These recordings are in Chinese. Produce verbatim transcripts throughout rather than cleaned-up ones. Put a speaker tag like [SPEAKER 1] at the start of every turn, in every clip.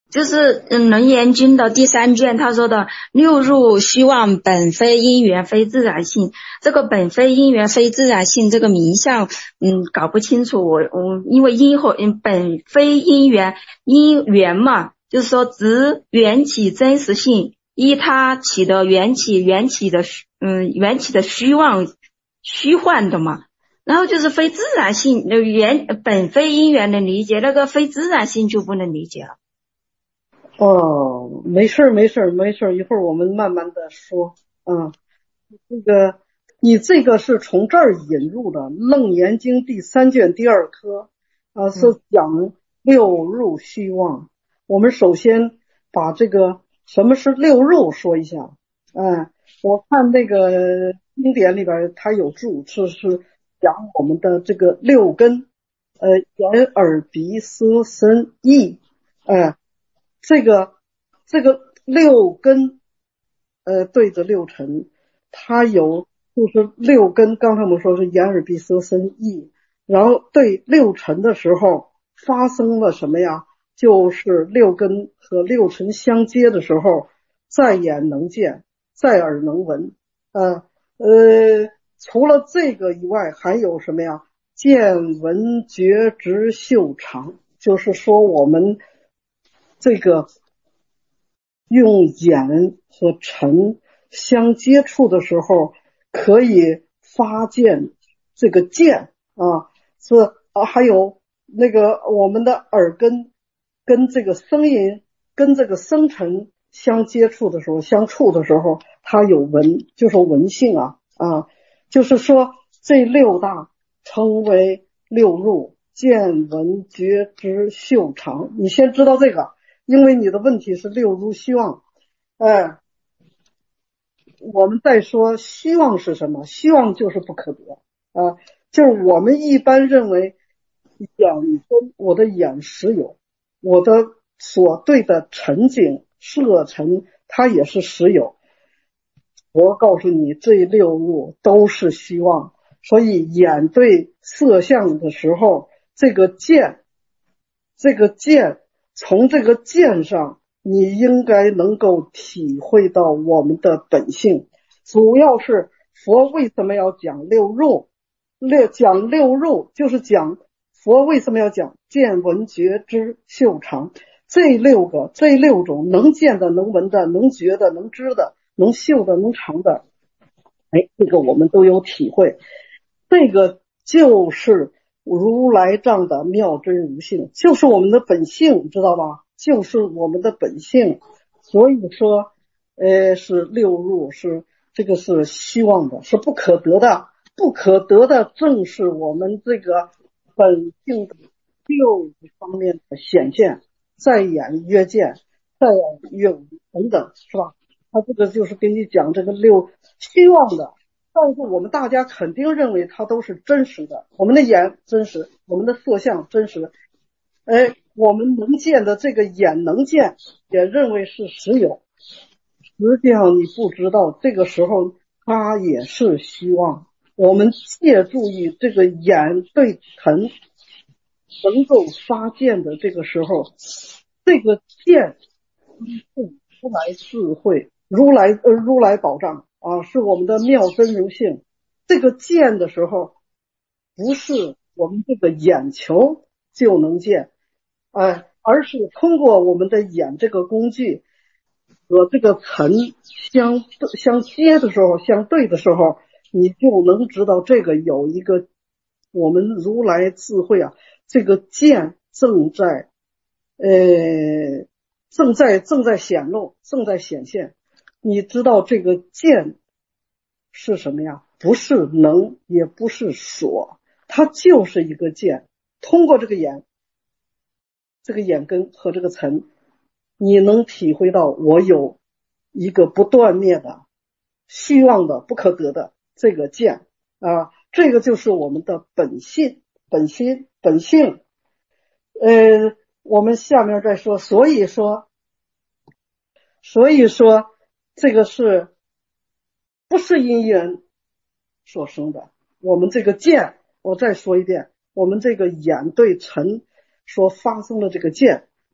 [SPEAKER 1] 就是嗯，《楞严经》的第三卷，他说的六入虚妄本非因缘非自然性，这个本非因缘非自然性这个名相，嗯，搞不清楚。我我因为因和嗯本非因缘，因缘嘛，就是说指缘起真实性，依它起的缘起，缘起的嗯缘起的虚妄虚幻的嘛。然后就是非自然性，那缘本非因缘能理解，那个非自然性就不能理解了。
[SPEAKER 2] 哦，没事儿，没事儿，没事儿，一会儿我们慢慢的说。嗯，这个你这个是从这儿引入的《楞严经》第三卷第二科，啊，是讲六入虚妄。我们首先把这个什么是六入说一下。嗯，我看那个经典里边它有注释是讲我们的这个六根，呃，眼耳鼻舌身意，呃这个这个六根，呃，对着六尘，它有就是六根，刚才我们说是眼耳鼻舌身意，然后对六尘的时候发生了什么呀？就是六根和六尘相接的时候，在眼能见，在耳能闻，呃呃，除了这个以外，还有什么呀？见闻觉知嗅尝，就是说我们这个用眼和尘相接触的时候，可以发现这个见啊，是啊，还有那个我们的耳根跟这个声音跟这个声尘相接触的时候，相触的时候，它有闻，就是闻性啊啊，就是说这六大称为六入，见闻觉知嗅尝。你先知道这个，因为你的问题是六入虚妄。哎，我们再说虚妄是什么？虚妄就是不可得啊，就是我们一般认为眼跟我的眼实有，我的所对的尘境色尘它也是实有。我告诉你，这六入都是虚妄，所以眼对色相的时候，这个见，这个见，从这个见上，你应该能够体会到我们的本性。主要是佛为什么要讲六入？六讲六入就是讲佛为什么要讲见闻觉知嗅尝这六个这六种能见的能闻的能觉的能知的能嗅的能尝的，哎，这个我们都有体会。这个就是如来藏的妙真如性，就是我们的本性，知道吧？就是我们的本性。所以说呃，是六入，是这个是希望的，是不可得的。不可得的正是我们这个本性的六方面的显现，在眼约见，在眼约闻等等，是吧？他这个就是给你讲这个六希望的，但是我们大家肯定认为它都是真实的。我们的眼真实，我们的色相真实，哎，我们能见的这个眼能见，也认为是实有。实际上你不知道，这个时候它也是希望。我们借助于这个眼对尘能够发见的这个时候，这个见是如来智慧，如来呃如来宝藏啊，是我们的妙真如性。这个见的时候，不是我们这个眼球就能见，哎，而是通过我们的眼这个工具和这个尘相相接的时候，相对的时候，你就能知道这个有一个我们如来智慧啊，这个见正在呃正在正在显露，正在显现。你知道这个见是什么呀？不是能，也不是所，它就是一个见。通过这个眼，这个眼根和这个尘，你能体会到我有一个不断灭的虚妄的不可得的这个见啊，这个就是我们的本性本心本性。呃我们下面再说，所以说所以说这个是不是因缘所生的。我们这个见，我再说一遍，我们这个眼对尘所发生的这个见，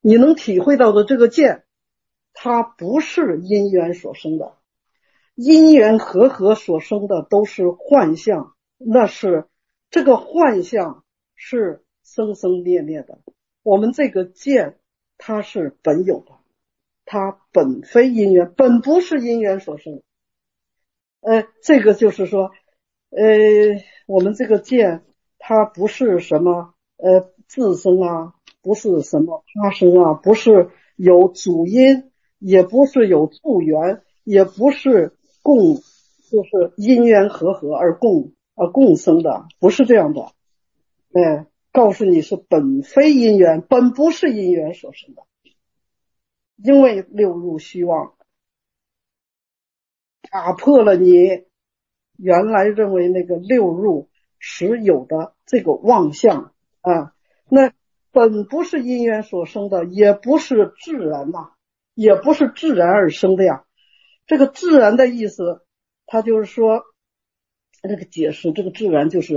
[SPEAKER 2] 你能体会到的这个见，它不是因缘所生的，因缘和合所生的都是幻象，那是这个幻象是生生灭灭的。我们这个见它是本有的，它本非因缘，本不是因缘所生。呃，这个就是说，呃，我们这个见它不是什么呃自生啊，不是什么他生啊，不是有主因，也不是有助缘，也不是共，就是因缘和合而共而共生的，不是这样的。哎，告诉你是本非因缘，本不是因缘所生的。因为六入虚妄打破了你原来认为那个六入实有的这个妄象啊，那本不是因缘所生的，也不是自然呐，也不是自然而生的呀。这个自然的意思，它就是说，这个解释，这个自然就是，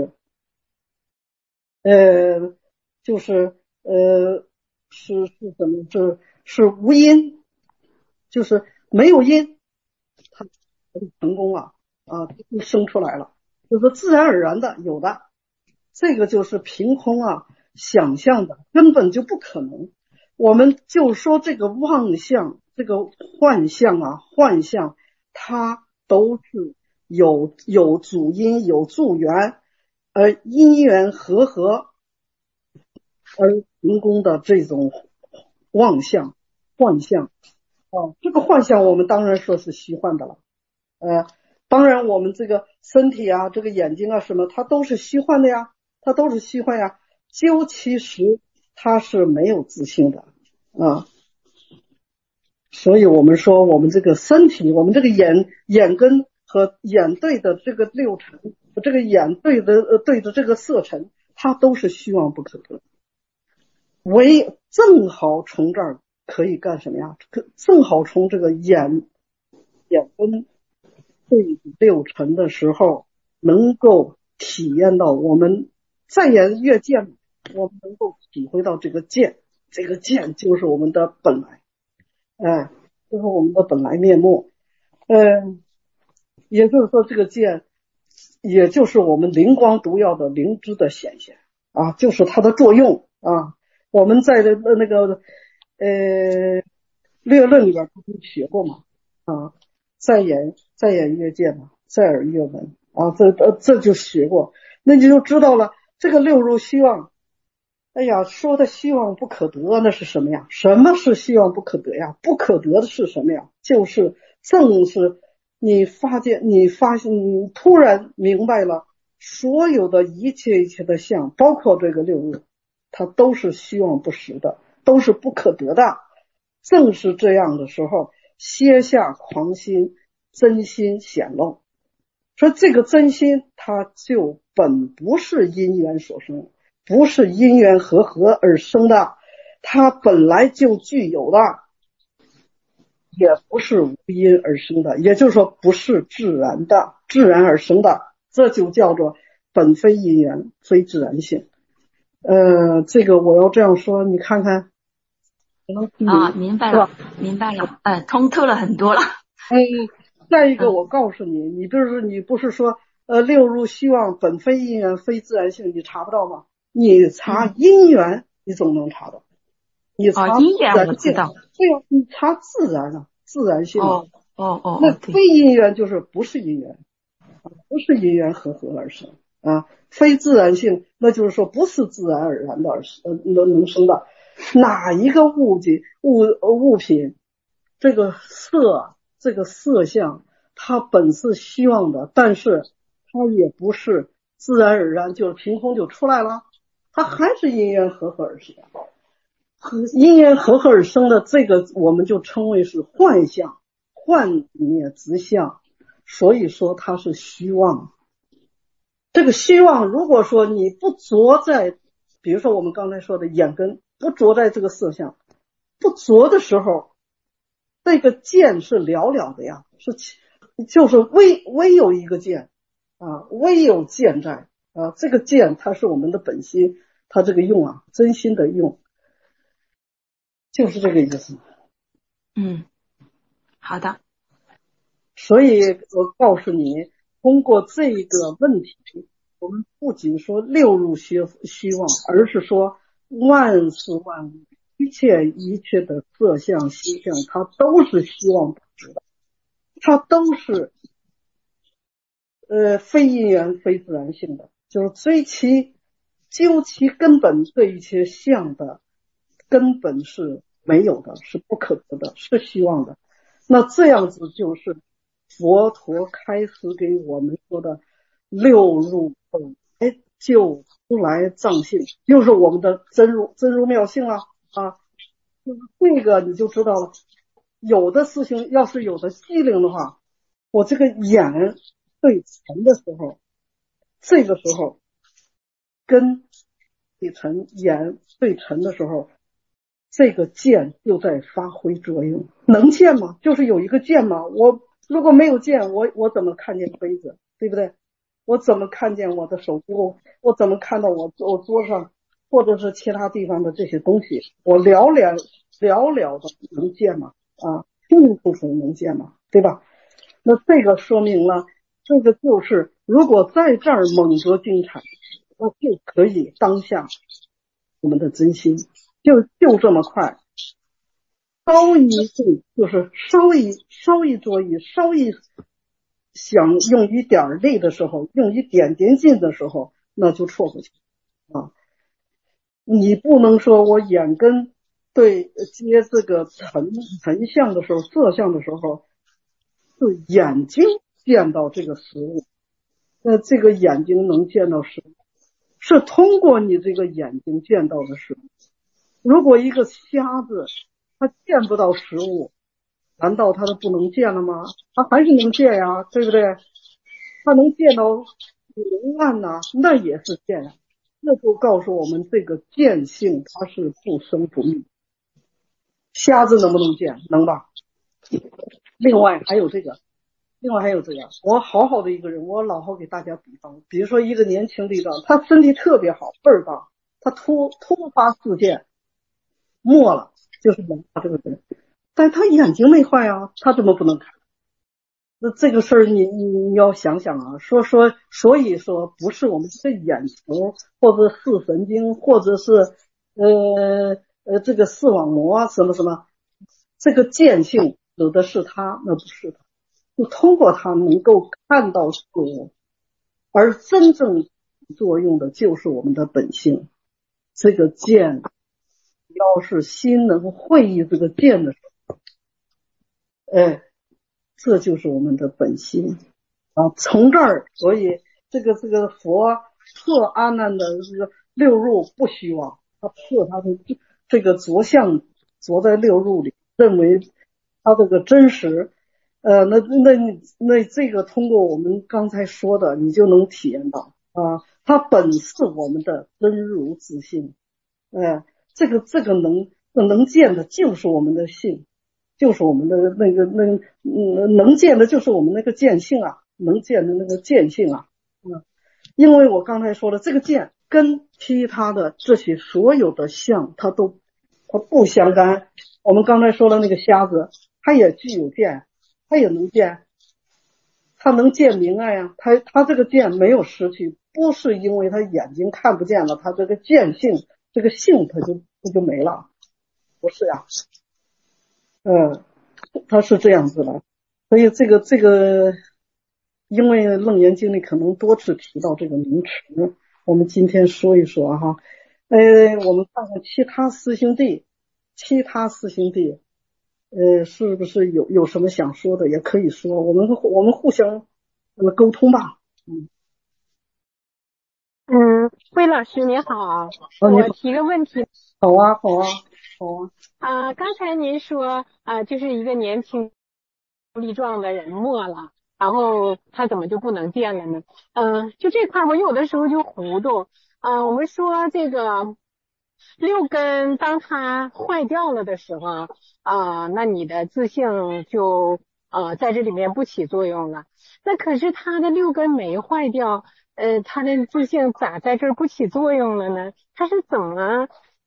[SPEAKER 2] 呃，就是呃，是是什么？是是无因，就是没有因，它成功了啊，就生出来了，就是自然而然的有的。这个就是凭空啊想象的，根本就不可能。我们就说这个妄象，这个幻象啊，幻象它都是有有主因有助缘，而因缘和合而成功的这种妄象幻象啊，这个幻象我们当然说是虚幻的了。呃，当然我们这个身体啊，这个眼睛啊什么，它都是虚幻的呀，它都是虚幻呀。究其实它是没有自性的啊。所以我们说我们这个身体，我们这个眼眼根和眼对的这个六尘，这个眼对的呃对着这个色尘，它都是虚妄不可得。唯正好从这儿可以干什么呀？正好从这个眼眼根对六尘的时候，能够体验到我们再也越见，我们能够体会到这个见，这个见就是我们的本来，哎，就是我们的本来面目。嗯，也就是说这个见，也就是我们灵光独耀的灵知的显现啊，就是它的作用啊。我们在的那个呃略论里边不是学过嘛啊，在眼在眼越见嘛，在耳越闻啊，这呃这就学过，那你就知道了。这个六入虚妄，哎呀，说的虚妄不可得，那是什么呀？什么是虚妄不可得呀？不可得的是什么呀？就是正是你发现，你发现，你突然明白了，所有的一切一切的相，包括这个六入，它都是虚妄不实的，都是不可得的。正是这样的时候，歇下狂心，真心显露。说这个真心，它就本不是因缘所生，不是因缘和合而生的，它本来就具有的，也不是无因而生的，也就是说不是自然的，自然而生的，这就叫做本非因缘，非自然性。呃，这个我要这样说，你看看，
[SPEAKER 1] 啊，明白了，明白了，哎，通透了很多了。
[SPEAKER 2] 嗯，再一个，我告诉你，你比如说，你不是说呃六入虚妄本非因缘非自然性，你查不到吗？你查因缘，你总能查到。你查
[SPEAKER 1] 因缘我知道，
[SPEAKER 2] 对呀，你查自然啊，自然性啊。
[SPEAKER 1] 哦哦哦，
[SPEAKER 2] 那非因缘就是不是因缘，不是因缘和合而生啊。非自然性，那就是说不是自然而然的而生呃能能生的。哪一个物体物物品，这个色这个色相，它本是虚妄的，但是它也不是自然而然就是凭空就出来了，它还是因缘和合而生。因缘和合而生的这个，我们就称为是幻象，幻灭之相，所以说它是虚妄。这个虚妄，如果说你不着在，比如说我们刚才说的眼根，不着在这个色相，不着的时候，这个见是了了的呀，是就是微微有一个见啊，微有见在啊，这个见它是我们的本心，它这个用啊，真心的用。 就是这个意思。
[SPEAKER 1] 嗯，好的。
[SPEAKER 2] 所以我告诉你，通过这个问题，我们不仅说六入虚虚妄，而是说万事万物，一切一切的色相虚相，它都是虚妄本质的，它都是呃非因缘非自然性的，就是追其究其根本，这一切相的根本是没有的，是不可得的，是虚妄的。那这样子就是佛陀开始给我们说的六入本来就出来藏性，就是我们的真如真如妙性了啊。就是这个你就知道了，有的事情要是有的机灵的话，我这个眼对尘的时候，这个时候跟对尘眼对尘的时候，这个剑就在发挥作用。能见吗？就是有一个剑嘛。我如果没有剑，我我怎么看见杯子，对不对？我怎么看见我的手机？我我怎么看到我我桌上或者是其他地方的这些东西？我了了了了的能见吗？啊，清楚楚能见吗？对吧？那这个说明了，这个就是如果在这儿猛着精产，那就可以当下我们的真心，就就这么快。稍一动就是稍一稍一着意，稍一想用一点力的时候，用一点点劲的时候，那就错过去啊！你不能说我眼根对接这个尘尘相的时候，色相的时候，是眼睛见到这个食物，那这个眼睛能见到食物，是通过你这个眼睛见到的食物。如果一个瞎子他见不到食物，难道他就不能见了吗？他还是能见呀，对不对？他能见到明暗呐，那也是见呀。这就告诉我们，这个见性它是不生不灭。瞎子能不能见？能吧。另外还有这个，另外还有这个，我好好的一个人，我老好给大家比方，比如说一个年轻力壮，他身体特别好，倍儿棒，他突突发事件没了，就是没了这个人，但他眼睛没坏啊，他怎么不能看？那这个事儿你你你要想想啊，说说所以说不是我们这眼球或者视神经或者是呃呃这个视网膜什么什么，这个见性有的是他，那不是他，就通过他能够看到事物，而真正作用的就是我们的本性。这个见要是心能会意这个见的时候，哎，这就是我们的本心啊。从这儿，所以这个这个佛测阿难的这个六入不虚妄，他测他的这个着相着在六入里，认为他这个真实。呃，那那那这个通过我们刚才说的，你就能体验到啊，它本是我们的真如自性。呃，这个这个能能见的就是我们的性。就是我们的那个那嗯能见的就是我们那个见性啊，能见的那个见性啊，嗯，因为我刚才说了，这个见跟其他的这些所有的相，它都它不相干。我们刚才说了那个瞎子，他也具有见，他也能见，他能见明暗呀，他他这个见没有失去，不是因为他眼睛看不见了，他这个见性这个性他就他就没了，不是呀。嗯，他是这样子的，所以这个这个，因为楞严经里可能多次提到这个名词，我们今天说一说哈。呃，我们看看其他师兄弟，其他师兄弟，呃，是不是有有什么想说的，也可以说，我们我们互相呃沟通吧。嗯
[SPEAKER 3] 嗯，魏老师你好，
[SPEAKER 2] 哦，你好。
[SPEAKER 3] 我提个问题。
[SPEAKER 2] 好啊，好啊，好啊。
[SPEAKER 3] 啊、呃，刚才您说啊、呃，就是一个年轻力壮的人没了，然后他怎么就不能见了呢？嗯、呃，就这块我有的时候就糊涂。啊、呃，我们说这个六根当它坏掉了的时候啊、呃，那你的自性就呃在这里面不起作用了。那可是他的六根没坏掉，呃，他的自性咋在这儿不起作用了呢？他是怎么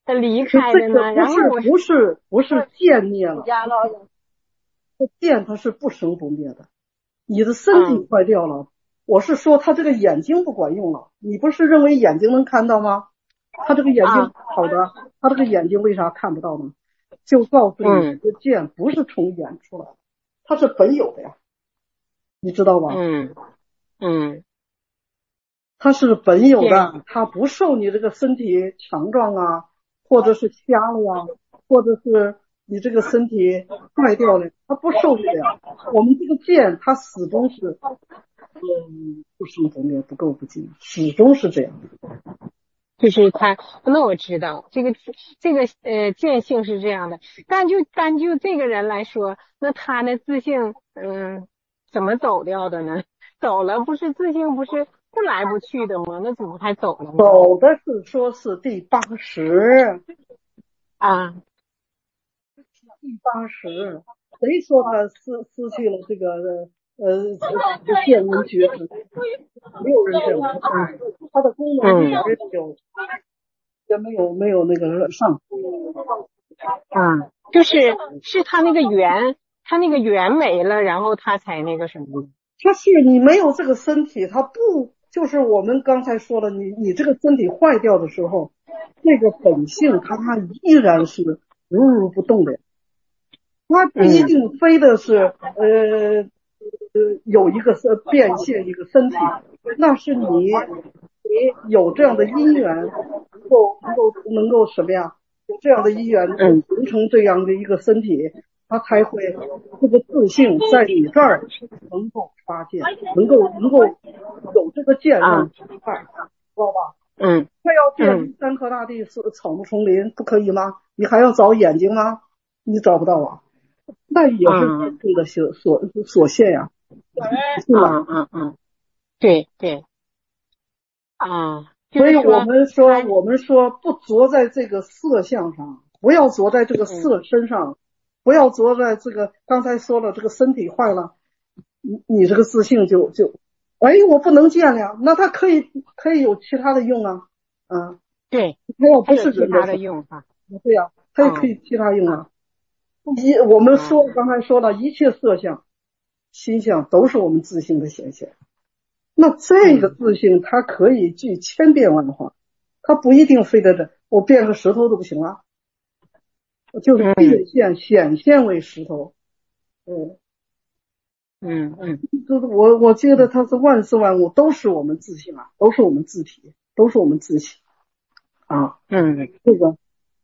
[SPEAKER 3] 离开的呢？然后我
[SPEAKER 2] 不是不是见灭了，这见它是不生不灭的。你的身体坏掉了，嗯、我是说他这个眼睛不管用了。你不是认为眼睛能看到吗？他这个眼睛好的，啊、他这个眼睛为啥看不到呢？就告诉你，这个见不是从眼出来的，它是本有的呀，你知道吧？
[SPEAKER 3] 嗯嗯，
[SPEAKER 2] 它是本有的，它不受你这个身体强壮啊，或者是瞎了呀，或者是你这个身体坏掉了，它不受这个呀。我们这个见，它始终是嗯不生不灭，不垢不净，始终是这样的。
[SPEAKER 3] 就是他，那我知道这个这个呃见性是这样的，但就单就这个人来说，那他的自性嗯怎么走掉的呢？走了不是自性不是不来不去的吗？那怎么还走了呢？
[SPEAKER 2] 走的是说是第八十
[SPEAKER 3] 啊，
[SPEAKER 2] 第八十，谁说他失失去了这个呃见闻觉知？没有人这样说，他的功能也没有。也没有没有那个上
[SPEAKER 3] 嗯，就是是他那个缘，他那个缘没了，然后他才那个什么。
[SPEAKER 2] 他是你没有这个身体，他不就是我们刚才说了，你你这个身体坏掉的时候，这个本性它它依然是如如不动的，它不一定非的是、嗯、呃呃有一个是变现一个身体，那是你。你有这样的因缘，能够能够能够什么呀？有这样的因缘，嗯，形成这样的一个身体，它才会这个自性在你这儿能够发现，能够能够有这个见让出来，知道吧？
[SPEAKER 3] 嗯，
[SPEAKER 2] 非要见山河大地是草木丛林，不可以吗？你还要找眼睛吗？你找不到啊，那也是自性的所所所限呀，
[SPEAKER 3] 是吧？嗯嗯嗯，对对。啊，
[SPEAKER 2] 所以我们说，我们说不着在这个色相上，不要着在这个色身上，嗯、不要着在这个刚才说了，这个身体坏了，你你这个自性就就，哎，我不能见了呀，那它可以可以有其他的用啊，啊，
[SPEAKER 3] 对，
[SPEAKER 2] 它要不是
[SPEAKER 3] 其他的用法，
[SPEAKER 2] 对呀、啊，它也可以其他用啊。一、嗯、我们说、嗯、刚才说了一切色相、心相都是我们自性的显现。那这个自性它可以具千变万化，它不一定非得这我变个石头都不行啊，就是变现显现为石头。
[SPEAKER 3] 嗯嗯嗯，
[SPEAKER 2] 就是我我觉得它是万事万物都是我们自性啊，都是我们自体，都是我们自己啊。
[SPEAKER 3] 嗯，
[SPEAKER 2] 这个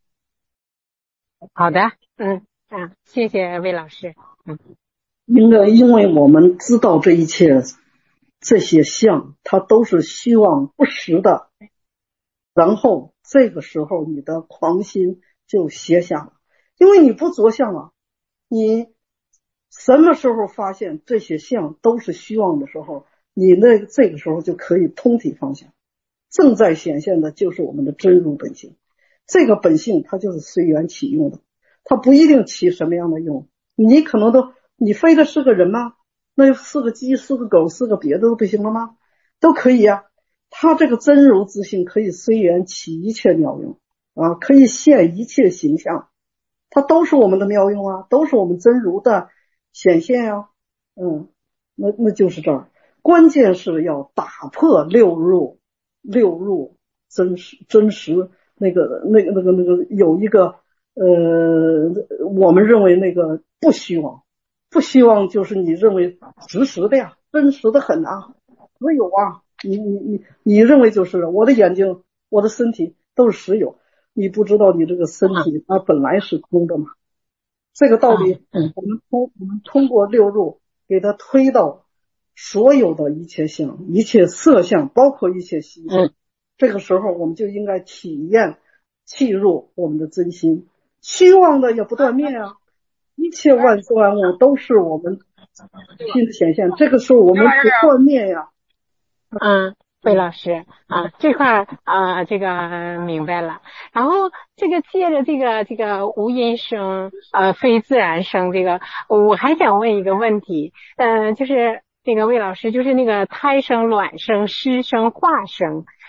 [SPEAKER 3] 好的，嗯啊，谢谢魏老师。嗯，
[SPEAKER 2] 因为因为我们知道这一切。这些相它都是虚妄不实的，然后这个时候你的狂心就歇下了，因为你不着相了，你什么时候发现这些相都是虚妄的时候，你那这个时候就可以通体放下，正在显现的就是我们的真如本性，这个本性它就是随缘起用的，它不一定起什么样的用，你可能都你非得是个人吗？那是个鸡，是个狗，是个别的都不行了吗？都可以呀、啊。他这个真如自性可以随缘起一切妙用啊，可以现一切形象，它都是我们的妙用啊，都是我们真如的显现啊。嗯，那那就是这儿，关键是要打破六入，六入真实真实那个那个那个那个有一个呃，我们认为那个不虚妄。不希望就是你认为实时的呀，真实的很啊，所有啊，你你你你认为就是我的眼睛，我的身体都是实有，你不知道你这个身体它本来是空的嘛？这个道理，我们通我们通过六入给它推到所有的一切相、一切色相，包括一切心相，这个时候我们就应该体验契入我们的真心，虚妄的也不断灭啊。一切万事万物都是我们心的显现，这个时候我们不断灭呀。
[SPEAKER 3] 嗯，魏老师啊，这块啊、呃，这个明白了。然后这个借着这个这个无因生呃非自然生，这个我还想问一个问题，嗯、呃，就是那个魏老师，就是那个胎生、卵生、湿生、化生，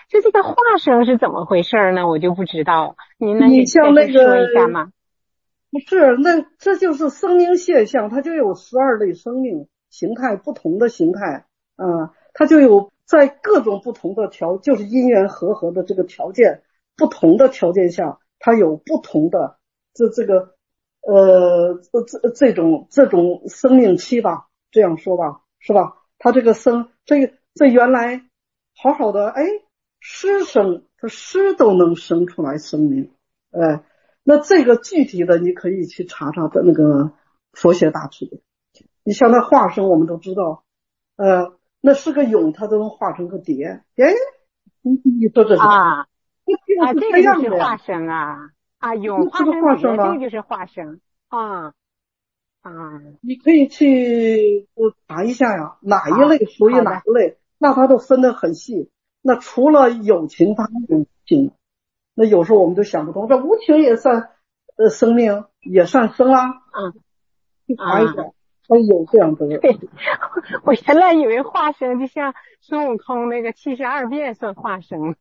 [SPEAKER 3] 就这个化生是怎么回事呢？我就不知道，您能
[SPEAKER 2] 你像那个
[SPEAKER 3] 说一下吗？
[SPEAKER 2] 不是，那这就是生命现象，它就有十二类生命形态，不同的形态啊、呃，它就有在各种不同的条，就是因缘和合的这个条件，不同的条件下，它有不同的这这个呃这这种这种生命期吧，这样说吧，是吧？它这个生这这原来好好的，哎，湿生，它湿都能生出来生命，哎。那这个具体的你可以去查查的那个佛学大辞典。你像那化生，我们都知道，呃，那是个蛹，它都能化成个蝶。哎，你你说这是
[SPEAKER 3] 啊啊，
[SPEAKER 2] 这
[SPEAKER 3] 这个就是化生啊啊，蛹化成蝶，这个就是化生啊啊。
[SPEAKER 2] 你可以去查一下呀，哪一类属于哪一类，那它都分得很细。那除了有情，它还有无情。那有时候我们都想不通，这无情也算呃生命，也算生啦。
[SPEAKER 3] 嗯，
[SPEAKER 2] 去查一下，它有这样的。
[SPEAKER 3] 对，我原来以为化生就像孙悟空那个七十二变算化生。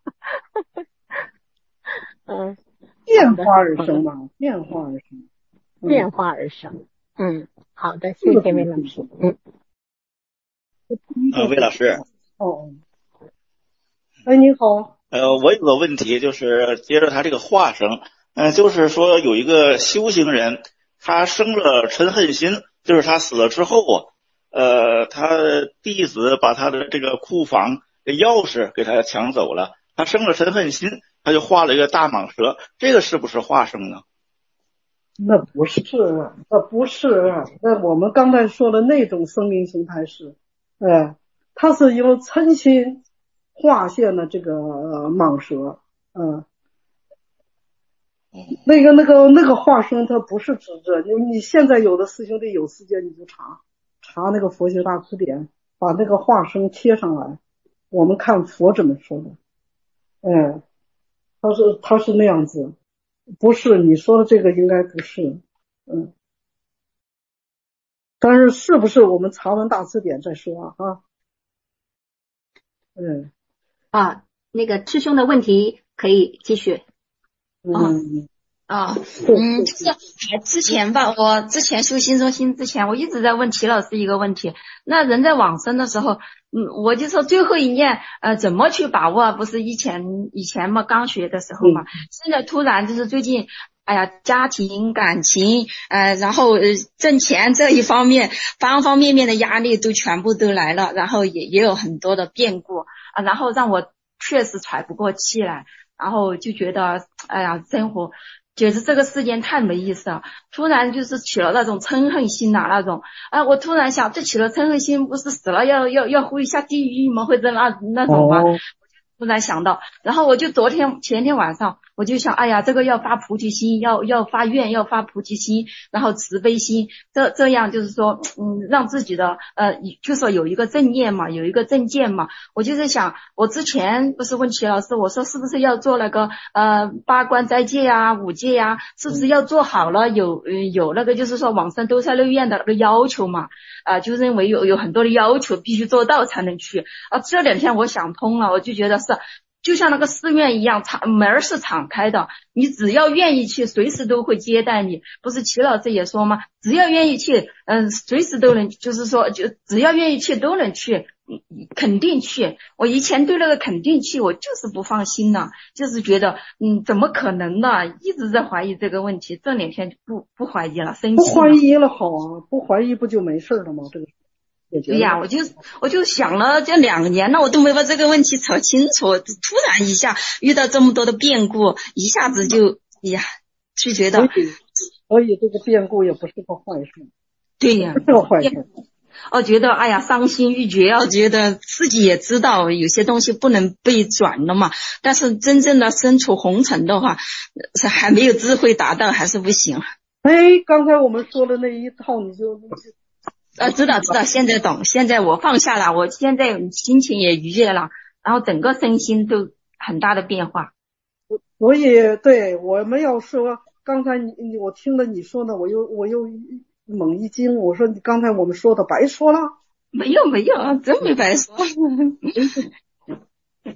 [SPEAKER 3] 嗯，
[SPEAKER 2] 变化而生嘛，变化而生，
[SPEAKER 3] 嗯、变化而生。嗯，好的，谢谢魏老师。嗯，
[SPEAKER 4] 啊，魏老师。
[SPEAKER 2] 哦，哎，你好。
[SPEAKER 4] 呃，我有个问题，就是接着他这个化生，嗯、呃，就是说有一个修行人，他生了嗔恨心，就是他死了之后啊，呃，他弟子把他的这个库房的钥匙给他抢走了，他生了嗔恨心，他就画了一个大蟒蛇，这个是不是化生呢？
[SPEAKER 2] 那不是，那不是，那我们刚才说的那种生命形态是，哎，它是由嗔心化现了这个蟒蛇，嗯，那个那个那个化生它不是指这，你你现在有的师兄弟有时间你就查查那个佛学大辞典，把那个化生贴上来，我们看佛怎么说的，哎，他是他是那样子，不是你说的这个应该不是，嗯，但是是不是我们查完大辞典再说啊？啊，嗯。
[SPEAKER 5] 啊，那个师兄的问题可以继续。
[SPEAKER 1] 嗯啊，嗯，就是之前吧，我之前修心中心之前，我一直在问齐老师一个问题。那人在往生的时候，嗯，我就说最后一念，呃，怎么去把握？不是以前以前嘛，刚学的时候嘛，现在突然就是最近，哎呀，家庭感情，呃，然后呃挣钱这一方面，方方面面的压力都全部都来了，然后也也有很多的变故啊，然后让我确实喘不过气来，然后就觉得，哎呀，生活。觉得这个世间太没意思了，突然就是起了那种嗔恨心呐、啊，那种啊，我突然想，这起了嗔恨心，不是死了要要要回下地狱吗？或者那那种吗？哦，突然想到，然后我就昨天前天晚上我就想，哎呀，这个要发菩提心，要要发愿，要发菩提心，然后慈悲心，这这样就是说，嗯，让自己的呃，就说有一个正念嘛，有一个正见嘛。我就在想，我之前不是问齐老师，我说是不是要做那个呃八关斋戒呀、五戒呀，是不是要做好了有呃有那个就是说往生兜率六院的那个要求嘛？啊、呃，就认为有有很多的要求必须做到才能去啊。这两天我想通了，我就觉得是。就像那个寺院一样，敞门是敞开的，你只要愿意去，随时都会接待你。不是齐老师也说吗？只要愿意去，嗯，随时都能，就是说，就只要愿意去都能去，肯定去。我以前对那个肯定去，我就是不放心呢，就是觉得，嗯，怎么可能呢？一直在怀疑这个问题，这两天就不不怀疑了，生气了。
[SPEAKER 2] 不怀疑了好啊，不怀疑不就没事了吗？这个。
[SPEAKER 1] 对呀，我就我就想了这两年了，我都没把这个问题搞清楚，突然一下遇到这么多的变故，一下子就哎呀，就觉得，
[SPEAKER 2] 所以这个变故也不是个坏事。
[SPEAKER 1] 对呀，
[SPEAKER 2] 不是个坏事。
[SPEAKER 1] 我觉得哎呀，伤心欲绝啊，觉得自己也知道有些东西不能被转了嘛，但是真正的身处红尘的话，是还没有智慧达到，还是不行。
[SPEAKER 2] 哎，刚才我们说的那一套，你就。
[SPEAKER 1] 呃，知道知道，现在懂。现在我放下了，我现在心情也愉悦了，然后整个身心都很大的变化。
[SPEAKER 2] 所以，对我们要说，刚才你你我听了你说的，我又我又猛一惊，我说你刚才我们说的白说了？
[SPEAKER 1] 没有没有，真没白说。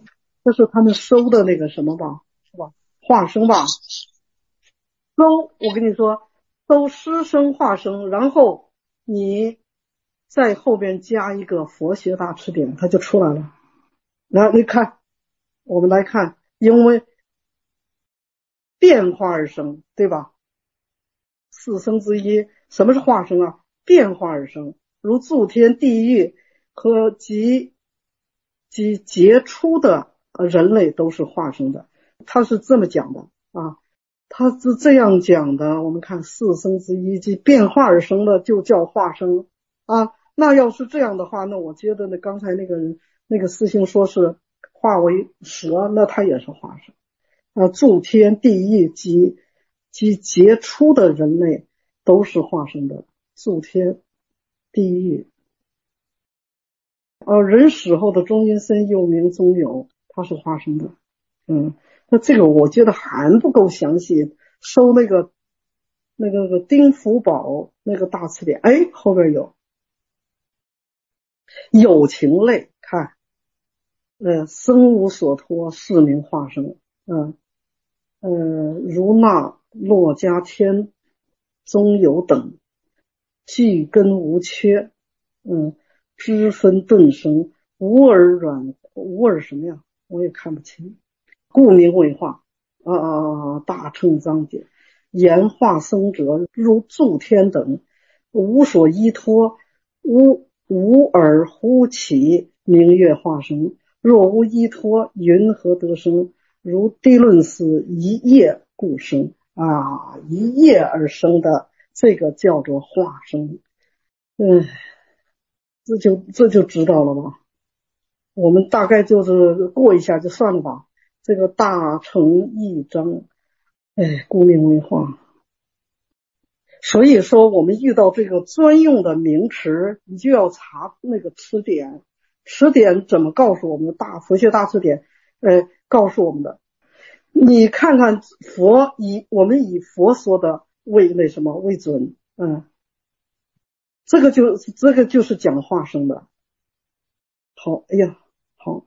[SPEAKER 2] 这是他们收的那个什么吧，是吧？化生吧。收，我跟你说，收师生化生，然后你在后边加一个佛学大词典，它就出来了。然后你看，我们来看，因为变化而生，对吧？四生之一，什么是化生啊？变化而生，如诸天地狱和及及杰出的人类都是化生的。他是这么讲的啊，他是这样讲的。我们看四生之一即变化而生的就叫化生啊。那要是这样的话，那我觉得呢，刚才那个人那个师兄说是化为蛇，那他也是化生啊。诸天地狱及及杰出的人类都是化生的。诸天地狱，呃，人死后的中阴身又名中有，它是化生的。嗯，那这个我觉得还不够详细，收那个那个那个丁福宝那个大词典，哎，后边有有情类，看，呃，生无所托，是名化生。嗯呃, 呃，如那洛迦天中有等，具根无缺，嗯，知分顿生，无耳软，无耳什么呀？我也看不清。故名为化啊啊！大乘章节，言化生者如诸天等，无所依托，无无耳忽起，名曰化生。若无依托，云何得生？如地论斯一业故生啊，一业而生的，这个叫做化生。嗯，这就这就知道了吧？我们大概就是过一下就算了吧。这个大乘一章，哎，故名为化。所以说我们遇到这个专用的名词，你就要查那个词典。词典怎么告诉我们的？大佛学大词典呃告诉我们的。你看看佛以我们以佛说的为那什么为准，嗯，这个就这个就是讲化生的。好，哎呀，好，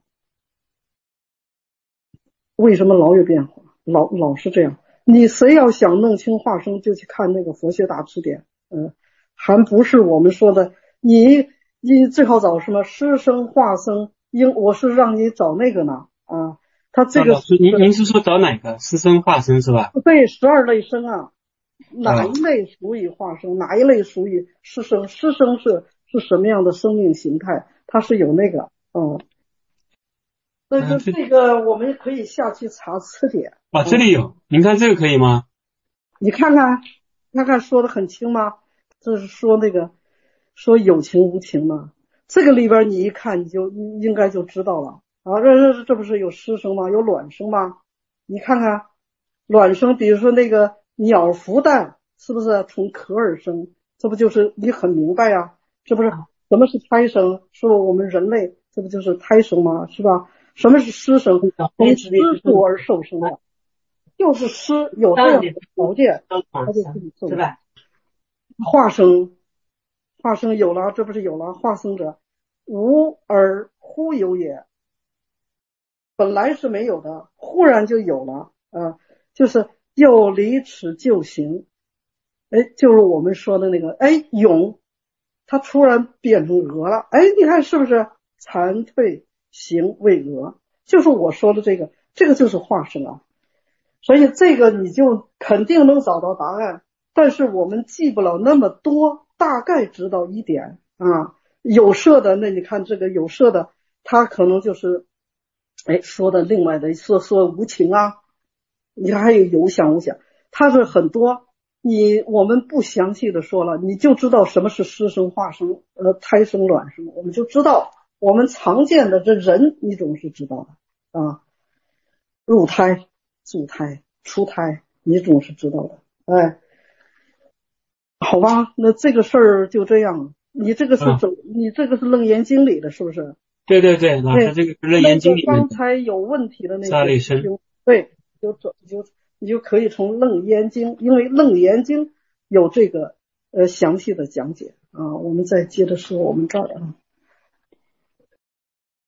[SPEAKER 2] 为什么老有变化？老老是这样。你谁要想弄清化生，就去看那个佛学大词典，嗯，还不是我们说的。你你最好找什么师生化生，因我是让你找那个呢啊。他这个
[SPEAKER 6] 老师，您您是说找哪个师生化生是吧？
[SPEAKER 2] 对，十二类生啊，哪一类属于化生，哪一类属于师生？师生是是什么样的生命形态？它是有那个，嗯，所以说这个我们可以下去查词典。
[SPEAKER 6] 啊，这里有，您看这个可以吗？
[SPEAKER 2] 你看看，看看说的很清吗？这是说那个说有情无情嘛，这个里边你一看你就应该就知道了。啊，这这这不是有湿生吗？有卵生吗？你看看卵生，比如说那个鸟孵蛋，是不是从壳而生？这不就是你很明白呀、啊？这不是什么是胎生？说我们人类这不就是胎生吗？是吧？什么是湿生？从湿出而受生的，就是湿有这样的条件，它就可以受生。化生，化生有了，这不是有了化生者，无而忽有也。本来是没有的，忽然就有了啊，就是又离此就行，哎，就是我们说的那个，哎，勇，它突然变成鹅了，哎，你看是不是残退行为鹅？就是我说的这个，这个就是化生啊。所以这个你就肯定能找到答案，但是我们记不了那么多，大概知道一点啊。有色的，那你看这个有色的，它可能就是。哎，说的另外的说说无情啊，你看还有有想无想，它是很多，你我们不详细的说了，你就知道什么是湿生、化生、呃胎生、卵生，我们就知道我们常见的这人你总是知道的啊，入胎、助胎、出胎你总是知道的，哎，好吧，那这个事儿就这样，你这个是走，啊、你这个是楞严经里的，是不是？
[SPEAKER 6] 对对对，老师这个是楞严经里面的。
[SPEAKER 2] 刚才有问题的那
[SPEAKER 6] 个类生，
[SPEAKER 2] 对，就走就你就可以从楞严经，因为楞严经有这个呃详细的讲解啊。我们再接着说我们这儿啊。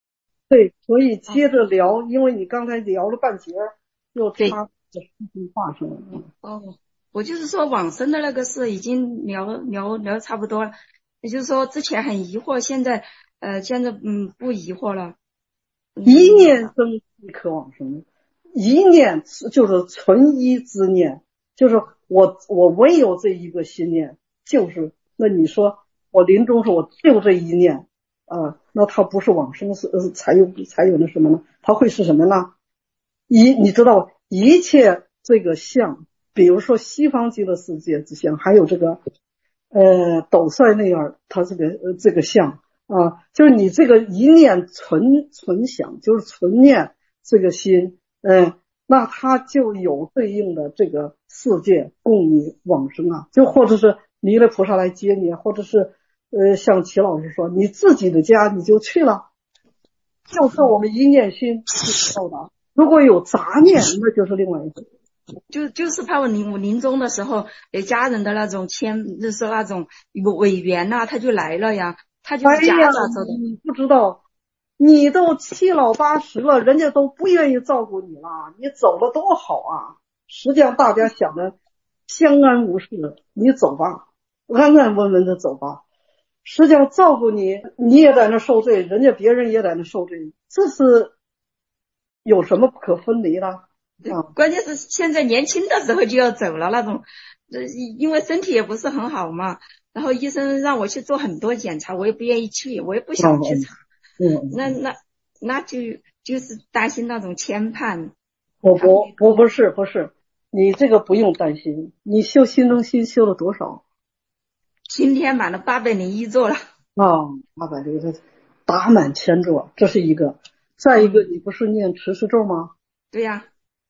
[SPEAKER 2] 对，所以接着聊，因为你刚才聊了半截，又插这句话上了。
[SPEAKER 1] 哦，我就是说往生的那个事已经聊聊聊差不多了，也就是说之前很疑惑，现在呃现在嗯不疑惑了。
[SPEAKER 2] 一念生即可往生，一念就是纯一之念，就是我我唯有这一个心念，就是那你说我临终时我就这一念啊，那它不是往生是呃才有才有那什么呢？它会是什么呢？一你知道一切这个相，比如说西方极乐世界之相，还有这个呃斗率那样，它这个呃这个相。啊，就是你这个一念存存想，就是存念这个心，嗯，那它就有对应的这个世界供你往生啊，就或者是弥勒菩萨来接你，或者是呃像齐老师说，你自己的家你就去了，就是我们一念心去到达。如果有杂念，那就是另外一回。
[SPEAKER 1] 就就是怕我临我临终的时候，给家人的那种牵，就是那种委员呐、啊，他就来了呀。他就是夹杂着的、
[SPEAKER 2] 哎，你不知道，你都七老八十了，人家都不愿意照顾你了，你走了多好啊！实际上大家想的相安无事，你走吧，安安稳稳的走吧。实际上照顾你，你也在那受罪，人家别人也在那受罪，这是有什么不可分离的？啊，
[SPEAKER 1] 关键是现在年轻的时候就要走了那种，呃，因为身体也不是很好嘛。然后医生让我去做很多检查，我也不愿意去，我也不想去查。
[SPEAKER 2] 嗯，嗯
[SPEAKER 1] 那那那就就是担心那种牵绊。
[SPEAKER 2] 我不不不是不是，你这个不用担心。你修心中心修了多少？
[SPEAKER 1] 今天满了八百零一座了。
[SPEAKER 2] 啊，八百零一，打满千座，这是一个。再一个，你不是念持世咒吗？
[SPEAKER 1] 对呀、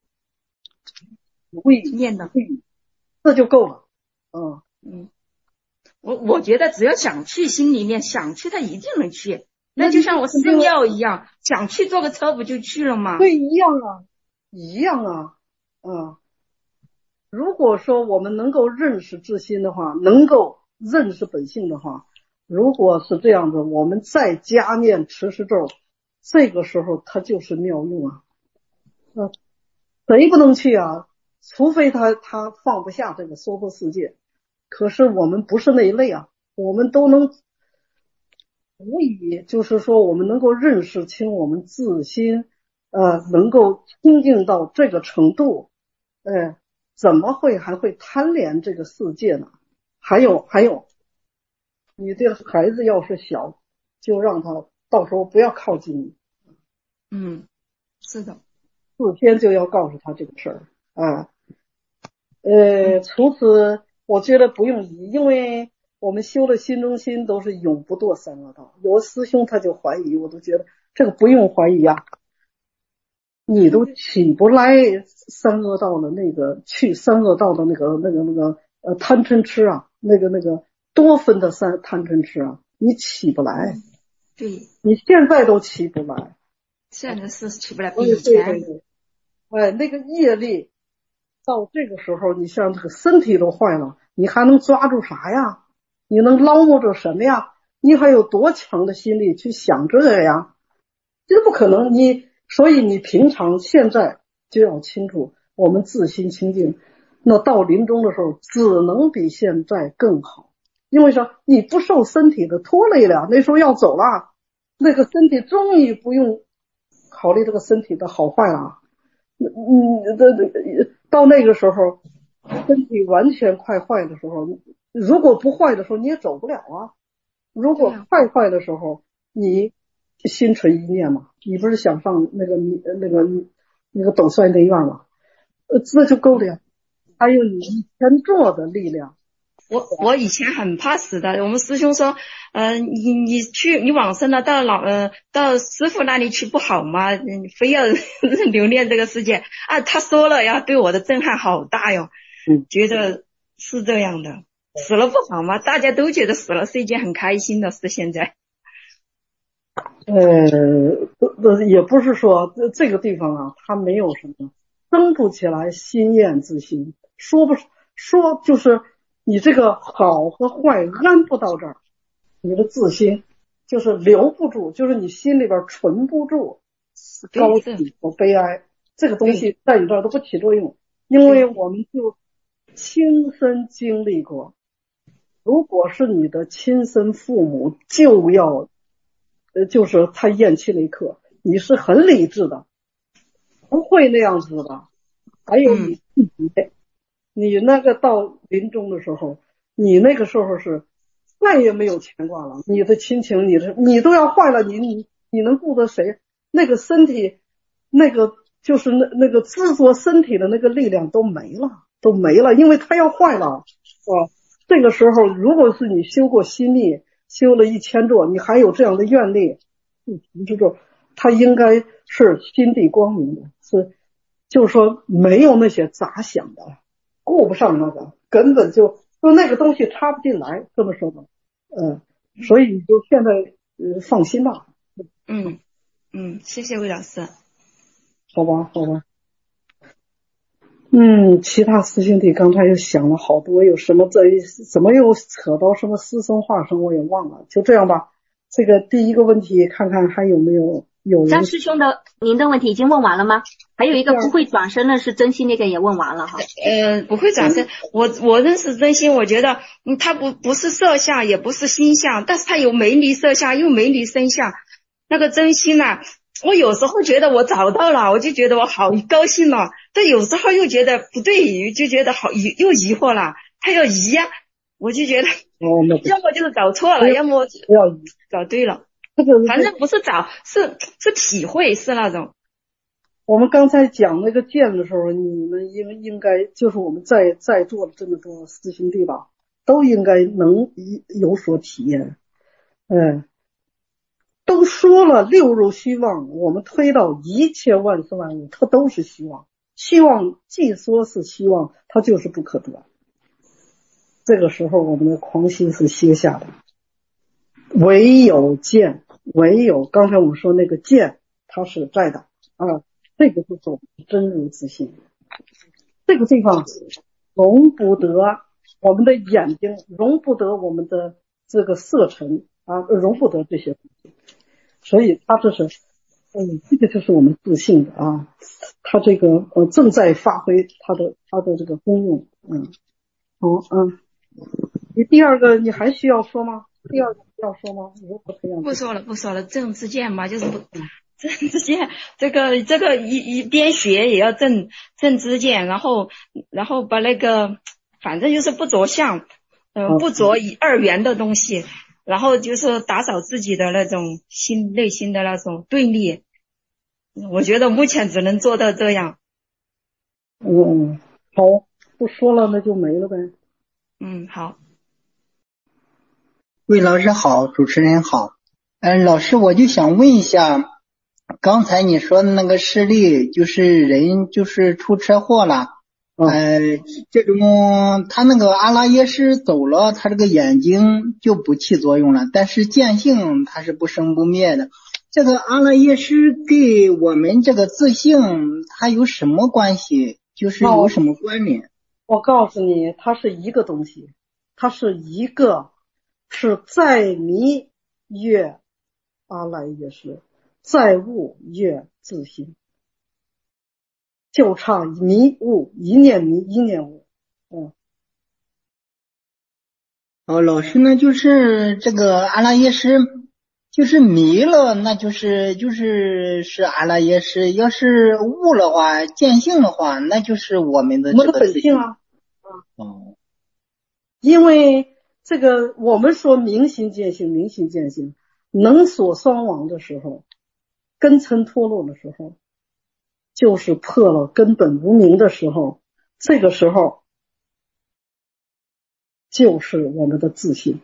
[SPEAKER 2] 啊，会
[SPEAKER 1] 念的，
[SPEAKER 2] 这就够了。嗯
[SPEAKER 1] 嗯。我我觉得只要想去，心里面想去，他一定能去。那就像我寺庙一样，想去坐个车不就去了吗？
[SPEAKER 2] 对，一样啊，一样啊，嗯。如果说我们能够认识自心的话，能够认识本性的话，如果是这样子，我们再加念持世咒，这个时候它就是妙用啊。嗯，谁不能去啊？除非他他放不下这个娑婆世界。可是我们不是那一类啊，我们都能无以就是说我们能够认识清我们自心，呃，能够清净到这个程度，呃，怎么会还会贪恋这个世界呢？还有还有，你这个孩子要是小，就让他到时候不要靠近你。
[SPEAKER 1] 嗯，是的，
[SPEAKER 2] 四天就要告诉他这个事儿啊。呃，除此。我觉得不用疑，因为我们修了心中心都是永不堕三恶道。有的师兄他就怀疑，我都觉得这个不用怀疑啊，你都起不来三恶道的那个去三恶道的那个那个那个呃贪嗔痴啊，那个那个多分的三贪嗔痴啊，你起不来。
[SPEAKER 1] 对，
[SPEAKER 2] 你现在都起不来，
[SPEAKER 1] 现在是起不来，比以前。
[SPEAKER 2] 哎，那个业力。到这个时候，你像这个身体都坏了，你还能抓住啥呀？你能捞摸着什么呀？你还有多强的心力去想这个呀？这不可能。你所以你平常现在就要清楚，我们自心清净，那到临终的时候只能比现在更好。因为说你不受身体的拖累了，那时候要走了，那个身体终于不用考虑这个身体的好坏了。嗯，这这到那个时候，身体完全快坏的时候，如果不坏的时候你也走不了啊。如果快坏的时候，你心存一念嘛，你不是想上那个那个那个斗率内院嘛？呃，这就够了呀。还有你以前做的力量。
[SPEAKER 1] 我我以前很怕死的，我们师兄说，嗯、呃，你你去你往生了，到老呃到师父那里去不好吗？你非要留恋这个世界啊？他说了呀，对我的震撼好大哟。
[SPEAKER 2] 嗯，
[SPEAKER 1] 觉得是这样的，死了不好吗？大家都觉得死了是一件很开心的事。现在，
[SPEAKER 2] 呃，也不是说这个地方啊，它没有什么生不起来心厌自心，说不说就是。你这个好和坏安不到这儿，你的自心就是留不住，就是你心里边存不住高兴和悲哀，这个东西在你这儿都不起作用，因为我们就亲身经历过。如果是你的亲生父母，就要呃，就是他咽气那一刻，你是很理智的，不会那样子的。还有你自己，嗯、你那个到临终的时候，你那个时候是再也没有牵挂了，你的亲情，你的你都要坏了，你你你能顾得谁？那个身体，那个就是那那个制作身体的那个力量都没了，都没了，因为它要坏了啊。这个时候，如果是你修过心力，修了一千座，你还有这样的愿力，嗯，这个他应该是心地光明的，是就是说没有那些杂想的，顾不上那个，根本就就那个东西插不进来，这么说吧，嗯，所以你就现在呃放心吧。
[SPEAKER 1] 嗯嗯，谢谢魏老师。
[SPEAKER 2] 好吧，好吧。嗯，其他师兄弟刚才又想了好多，有什么这怎么又扯到什么师生化生，我也忘了。就这样吧，这个第一个问题看看还有没有有人。
[SPEAKER 5] 张师兄的您的问题已经问完了吗？还有一个不会转身的是真心，那个也问完了哈。
[SPEAKER 1] 呃，不会转身，我我认识真心，我觉得嗯，他不不是色相，也不是心相，但是他有美女色相，又美女身相。那个真心呐、啊，我有时候觉得我找到了，我就觉得我好高兴了，但有时候又觉得不对，就觉得好疑又疑惑了，他要疑呀、啊，我就觉得
[SPEAKER 2] 哦，
[SPEAKER 1] 要么就是找错了，要么
[SPEAKER 2] 不要疑，
[SPEAKER 1] 找对了，反正不是找，是是体会，是那种。
[SPEAKER 2] 我们刚才讲那个剑的时候，你们应应该就是我们在在座的这么多师兄弟吧，都应该能有所体验。嗯，都说了六入虚妄，我们推到一切万事万物，它都是虚妄。虚妄既说是虚妄，它就是不可得。这个时候我们的狂心是歇下的，唯有见，唯有刚才我们说那个见，它是在的啊。这个就是我们真如自信，这个地方容不得我们的眼睛，容不得我们的这个色尘啊，容不得这些东西，所以它这是，嗯，这个就是我们自信的啊，它这个呃正在发挥它的它的这个功用，嗯，好，嗯，你第二个你还需要说吗？第二个要说吗？如何培养？
[SPEAKER 1] 不说了，不说了，正知见嘛，就是不。正知见，这个这个一一边学也要正正知见，然后然后把那个反正就是不着相，呃不着以二元的东西，然后就是打扫自己的那种心内心的那种对立。我觉得目前只能做到这样。
[SPEAKER 2] 嗯，好，不说了那就没了呗。
[SPEAKER 1] 嗯，好。
[SPEAKER 7] 魏老师好，主持人好。嗯，老师我就想问一下。刚才你说的那个事例，就是人就是出车祸了，
[SPEAKER 2] 嗯、
[SPEAKER 7] 呃，这种他那个阿拉耶识走了，他这个眼睛就不起作用了，但是见性它是不生不灭的。这个阿拉耶识给我们这个自性它有什么关系？就是有什么关联？
[SPEAKER 2] 我告诉你，它是一个东西，它是一个是在迷越阿拉耶识。在悟越自性，就差迷悟，一念迷，一念悟。嗯。
[SPEAKER 7] 哦，老师呢，就是这个阿拉耶识，就是迷了，那就是就是是阿拉耶识；要是悟的话，见性的话，那就是我们的这个
[SPEAKER 2] 我们的本性啊。
[SPEAKER 7] 哦。
[SPEAKER 2] 因为这个，我们说明心见性，明心见性，能所双亡的时候。根尘脱落的时候，就是破了根本无明的时候，这个时候就是我们的自信。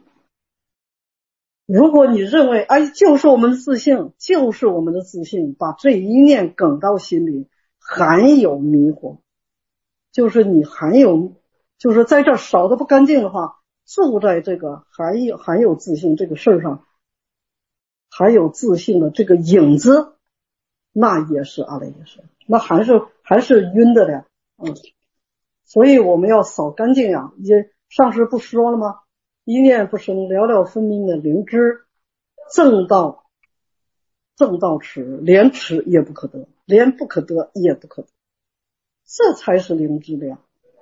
[SPEAKER 2] 如果你认为哎，就是我们的自信，就是我们的自信，把这一念梗到心里，含有迷惑，就是你含有，就是在这扫的不干净的话，住在这个含有含有自信这个事儿上。还有自信的这个影子，那也是阿赖耶识，那还是还是晕的了，嗯，所以我们要扫干净呀。也上师不说了吗？一念不生，了了分明的灵知， 正道，正道持，连持也不可得，连不可得也不可得，这才是灵之量。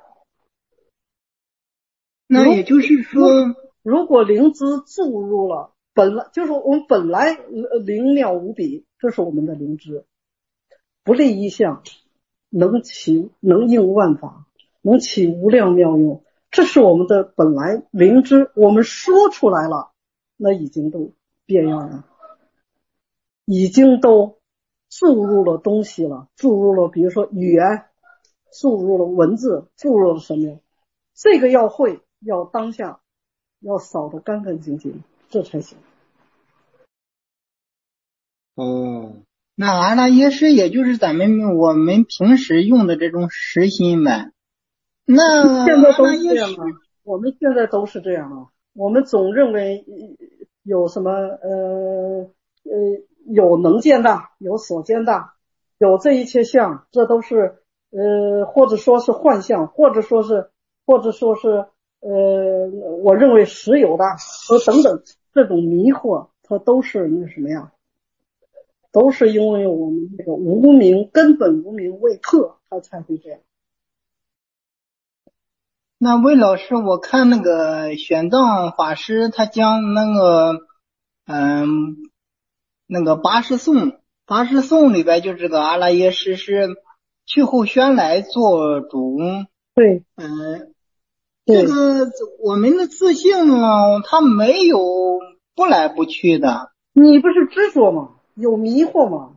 [SPEAKER 7] 那也就是说，
[SPEAKER 2] 如果灵知注入了，本来就是我们本来灵妙无比，这是我们的灵知，不立一相，能起能应万法，能起无量妙用，这是我们的本来灵知，我们说出来了，那已经都变样了，已经都注入了东西了，注入了比如说语言，注入了文字，注入了什么？这个要会，要当下要扫得干干净净，这才行。
[SPEAKER 7] 哦，那阿拉耶识也就是咱们我们平时用的这种实心呗。那
[SPEAKER 2] 现在都是这样啊，我们现在都是这样啊。我们总认为有什么呃呃有能见的，有所见的，有这一切相，这都是呃或者说是幻象，或者说是或者说是呃我认为实有的和等等这种迷惑，它都是那什么呀？都是因为我们这个无明根本无明未破，它才会这样。
[SPEAKER 7] 那魏老师，我看那个玄奘法师他将那个嗯那个八十颂，八十颂里边就这个阿拉耶识是去后宣来做主。
[SPEAKER 2] 对，
[SPEAKER 7] 嗯，这个我们的自性啊，它没有不来不去的。
[SPEAKER 2] 你不是执着吗？有迷惑吗？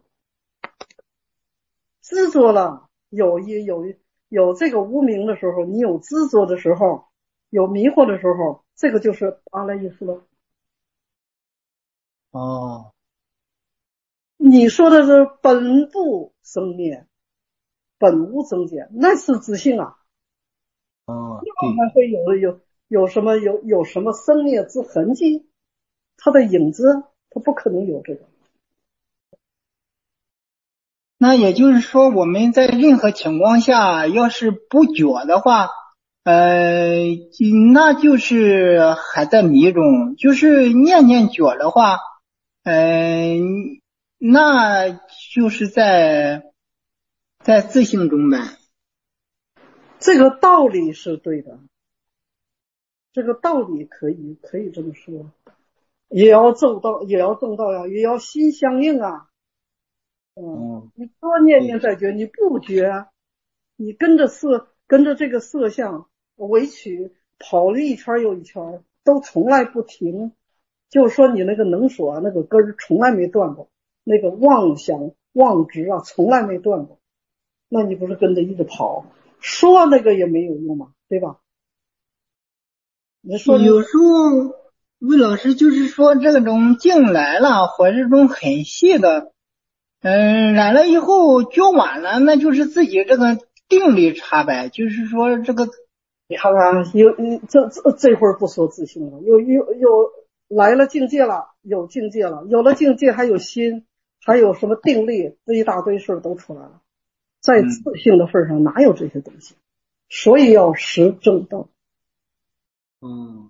[SPEAKER 2] 执着了，有一有有这个无明的时候，你有执着的时候，有迷惑的时候，这个就是阿赖耶识了。
[SPEAKER 7] 哦，
[SPEAKER 2] 你说的是本不生灭，本无增减，那是自性啊。
[SPEAKER 7] 哦，
[SPEAKER 2] 还会有有有什么有有什么生灭之痕迹？它的影子，它不可能有这个。
[SPEAKER 7] 那也就是说，我们在任何情况下，要是不觉的话，呃，那就是还在迷中；就是念念觉的话，呃，那就是在在自性中呗。
[SPEAKER 2] 这个道理是对的，这个道理可以可以这么说，也要正道，也要正道呀，也要心相应啊。嗯，你多念念再觉，你不觉，你跟着色，跟着这个色相围曲跑了一圈又一圈，都从来不停。就是说你那个能所那个根儿从来没断过，那个妄想妄执啊从来没断过，那你不是跟着一直跑，说那个也没有用嘛，对吧？你说
[SPEAKER 7] 有时候魏老师就是说这种境来了，或者这种很细的。嗯，染了以后觉晚了，那就是自己这个定力差呗。就是说这个，
[SPEAKER 2] 你看看，有这这这会儿不说自性了，有有有来了境界了，有境界了，有了境界还有心，还有什么定力，这一大堆事都出来了。在自性的份上哪有这些东西？所以要识正道。
[SPEAKER 7] 嗯，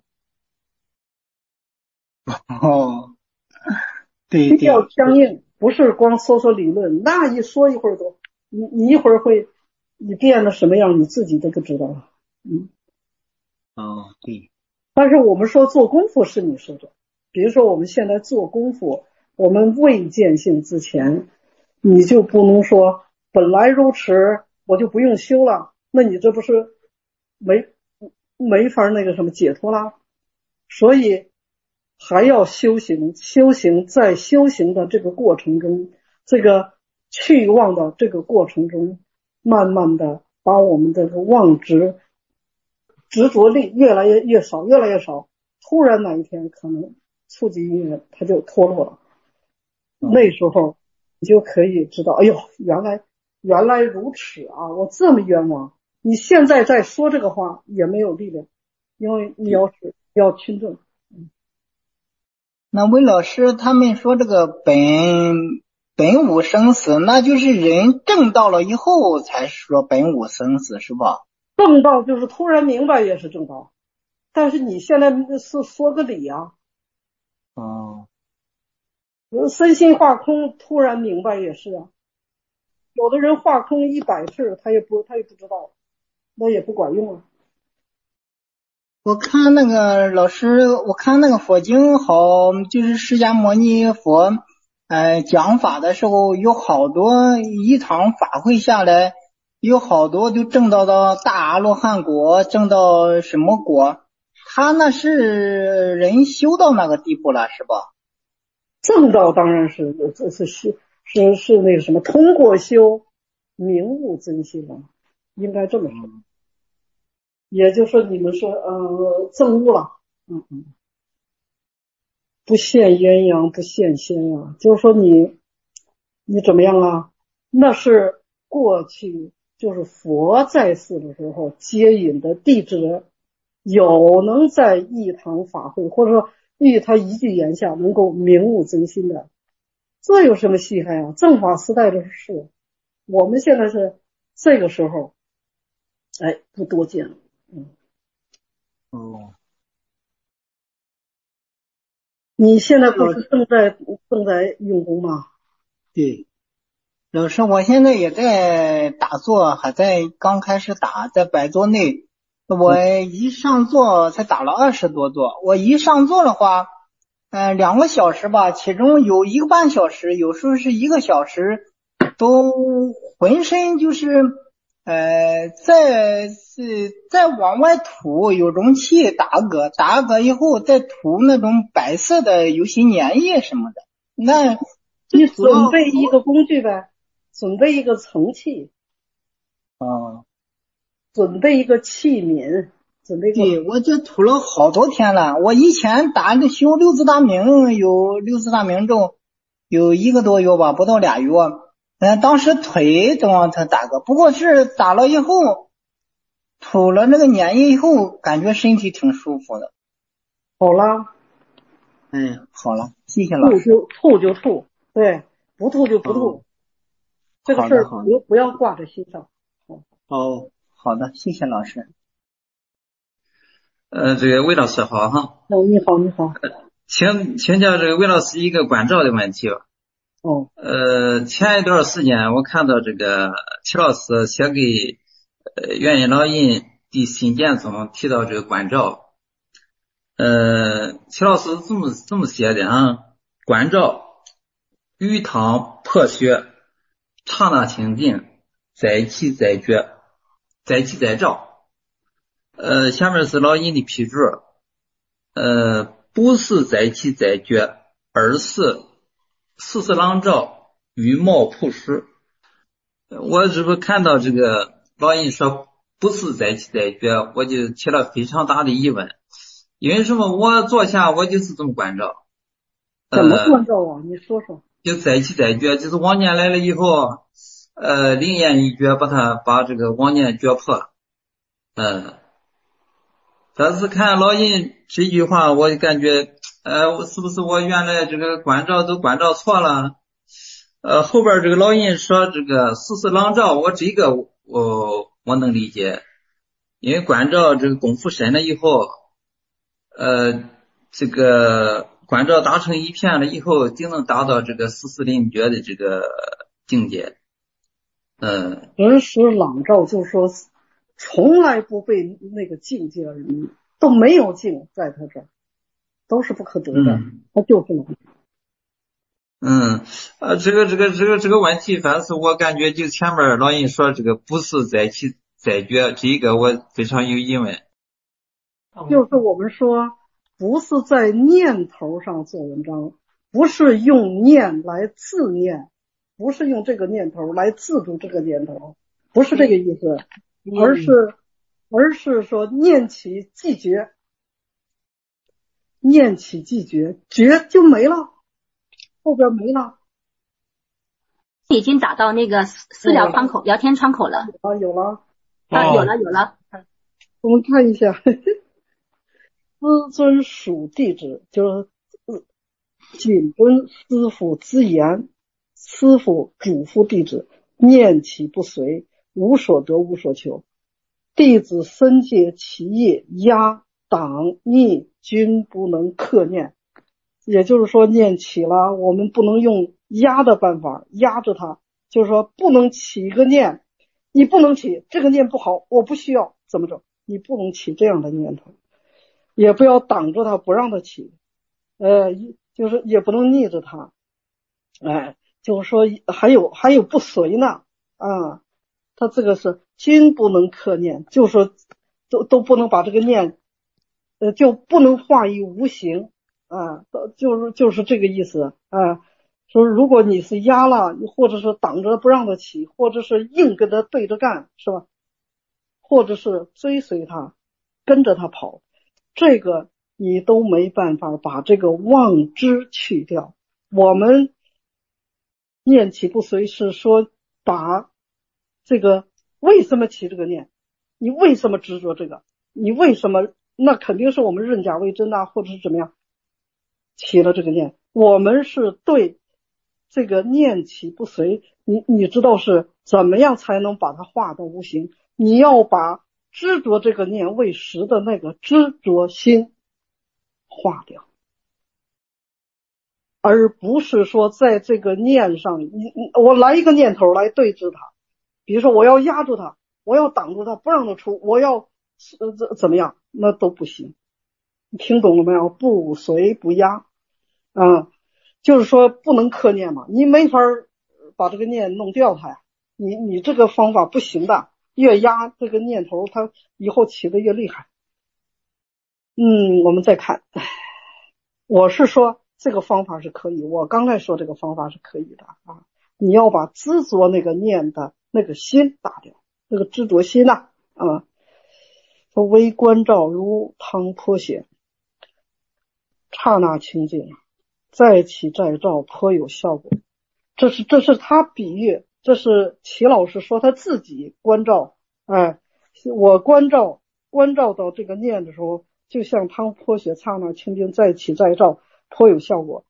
[SPEAKER 7] 哦，对对，
[SPEAKER 2] 要相应。不是光说说理论，那一说一会儿都，你你一会儿会，你变了什么样，你自己都不知道了。嗯，
[SPEAKER 7] 哦，对。
[SPEAKER 2] 但是我们说做功夫是你说的，比如说我们现在做功夫，我们未见性之前，你就不能说本来如此，我就不用修了，那你这不是没没法那个什么解脱啦？所以。还要修行，修行在修行的这个过程中，这个去妄的这个过程中，慢慢的把我们的妄执执着力越来越越少，越来越少。突然哪一天可能触及因缘，它就脱落了。嗯、那时候你就可以知道，哎呦，原来原来如此啊！我这么冤枉。你现在再说这个话也没有力量，因为你要是要亲证。
[SPEAKER 7] 那魏老师他们说这个本本无生死，那就是人证到了以后才说本无生死，是吧？
[SPEAKER 2] 证道就是突然明白也是证道，但是你现在是说个理啊。
[SPEAKER 7] 哦，
[SPEAKER 2] 身心化空，突然明白也是啊。有的人化空一百次，他也不他也不知道，那也不管用啊。
[SPEAKER 7] 我看那个老师，我看那个佛经好，就是释迦牟尼佛，呃，讲法的时候有好多一场法会下来，有好多就证到到大阿罗汉果，证到什么果？他那是人修到那个地步了，是吧？
[SPEAKER 2] 证到当然是这是是是是那个什么，通过修明悟真心了，应该这么说。也就是说你们说呃证悟了，嗯嗯，不现鸳鸯不现仙啊，就是说你你怎么样啊？那是过去就是佛在世的时候接引的弟子，有能在一堂法会或者说遇他一句言下能够明悟真心的，这有什么稀罕啊？正法时代的事，我们现在是这个时候，哎，不多见了。嗯，
[SPEAKER 7] 哦，
[SPEAKER 2] 你现在不是正在正在用功吗？
[SPEAKER 7] 对，老师，我现在也在打坐，还在刚开始打，在百座内。我一上座才打了二十多座，我一上座的话，嗯、呃，两个小时吧，其中有一个半小时，有时候是一个小时，都浑身就是。呃，再是再往外吐，有容器打嗝，打嗝以后再吐那种白色的有些粘液什么的。那
[SPEAKER 2] 你准备一个工具呗，准备一个盛器，
[SPEAKER 7] 啊，
[SPEAKER 2] 准备一个器皿，准备一个。
[SPEAKER 7] 对，我这吐了好多天了。我以前打的修六字大明，有六字大明咒，有一个多月吧，不到俩月。嗯，当时腿总往他打个，不过是打了以后，吐了那个粘液以后，感觉身体挺舒服的。
[SPEAKER 2] 好了，
[SPEAKER 7] 嗯，好了，谢谢老师。
[SPEAKER 2] 吐就吐就吐，对，不吐就不吐，哦、这个事儿不不要挂在心上。
[SPEAKER 7] 哦，好的，谢谢老师。
[SPEAKER 8] 呃，这个魏老师好哈。
[SPEAKER 2] 哦，你好，你好。
[SPEAKER 8] 呃、请请教这个魏老师一个关照的问题吧。
[SPEAKER 2] 哦，
[SPEAKER 8] 呃，前一段时间我看到这个齐老师写给呃元音老印第新建总提到这个关照，呃，齐老师这么这么写的啊，关照于堂破学，刹那清净，在气在觉，在气在照。呃，下面是老印的批注，呃，不是在气在觉，而是四十朗照。于貌朴实，我这不看到这个老印说不是在气在觉，我就起了非常大的疑问。因为什么？我坐下我就是这么关照。
[SPEAKER 2] 怎么关照啊？呃、你说说。
[SPEAKER 8] 就在气在觉，就是妄念来了以后，呃，灵验一觉，把它把这个妄念觉破。嗯、呃，但是看老印这句话，我就感觉，呃，我是不是我原来这个关照都关照错了？呃，后边这个老印说这个四四朗照，我这个我我能理解，因为关照这个功夫深了以后，呃，这个关照达成一片了以后，就能达到这个四四灵觉的这个境界。嗯，
[SPEAKER 2] 实时朗照就是说，从来不被那个境界而迷，都没有境在他这儿，都是不可得的，
[SPEAKER 8] 嗯、
[SPEAKER 2] 他就是朗照。
[SPEAKER 8] 嗯，呃，这个这个这个这个问题，反正是我感觉就前面老印说这个不是在气在觉，这个我非常有疑问。
[SPEAKER 2] 就是我们说，不是在念头上做文章，不是用念来自念，不是用这个念头来自住这个念头，不是这个意思，嗯、而是而是说念起即觉，念起即觉，觉就没了。后边没了，
[SPEAKER 5] 已经打到那个私聊窗口、聊天窗口了。
[SPEAKER 2] 啊，有了，
[SPEAKER 5] 啊，有了，有了。
[SPEAKER 2] 我们看一下，师尊属弟子，就是谨遵师父之言，师父嘱咐弟子，念起不随，无所得，无所求。弟子身借其业，压挡逆均不能克念。 也就是说念起了，我们不能用压的办法压着它，就是说不能起一个念，你不能起这个念不好，我不需要怎么着，你不能起这样的念头，也不要挡着它不让它起，呃，就是也不能逆着它，哎，就是说还有还有不随呢啊，他这个是均不能克念，就是说都都不能把这个念，呃，就不能化于无形啊，就是就是这个意思啊。说如果你是压了，或者是挡着不让他起，或者是硬跟他对着干，是吧？或者是追随他，跟着他跑，这个你都没办法把这个妄知去掉。我们念起不随是说把这个为什么起这个念，你为什么执着这个，你为什么，那肯定是我们认假为真啊，或者是怎么样起了这个念。我们是对这个念起不随，你你知道是怎么样才能把它化到无形，你要把执着这个念为实的那个执着心化掉，而不是说在这个念上，你我来一个念头来对治它，比如说我要压住它，我要挡住它不让它出，我要呃怎怎么样，那都不行。你听懂了没有？不随不压啊，就是说不能克念嘛，你没法把这个念弄掉它呀，你你这个方法不行的，越压这个念头它以后起得越厉害。嗯，我们再看，我是说这个方法是可以，我刚才说这个方法是可以的啊。你要把执着那个念的那个心打掉，那个执着心呐啊，说微观照如汤泼血，刹那清净，再起再照，颇有效果。这是这是他比喻，这是齐老师说他自己观照，哎，我观照观照到这个念的时候，就像汤泼血，刹那清净，再起再照，颇有效果。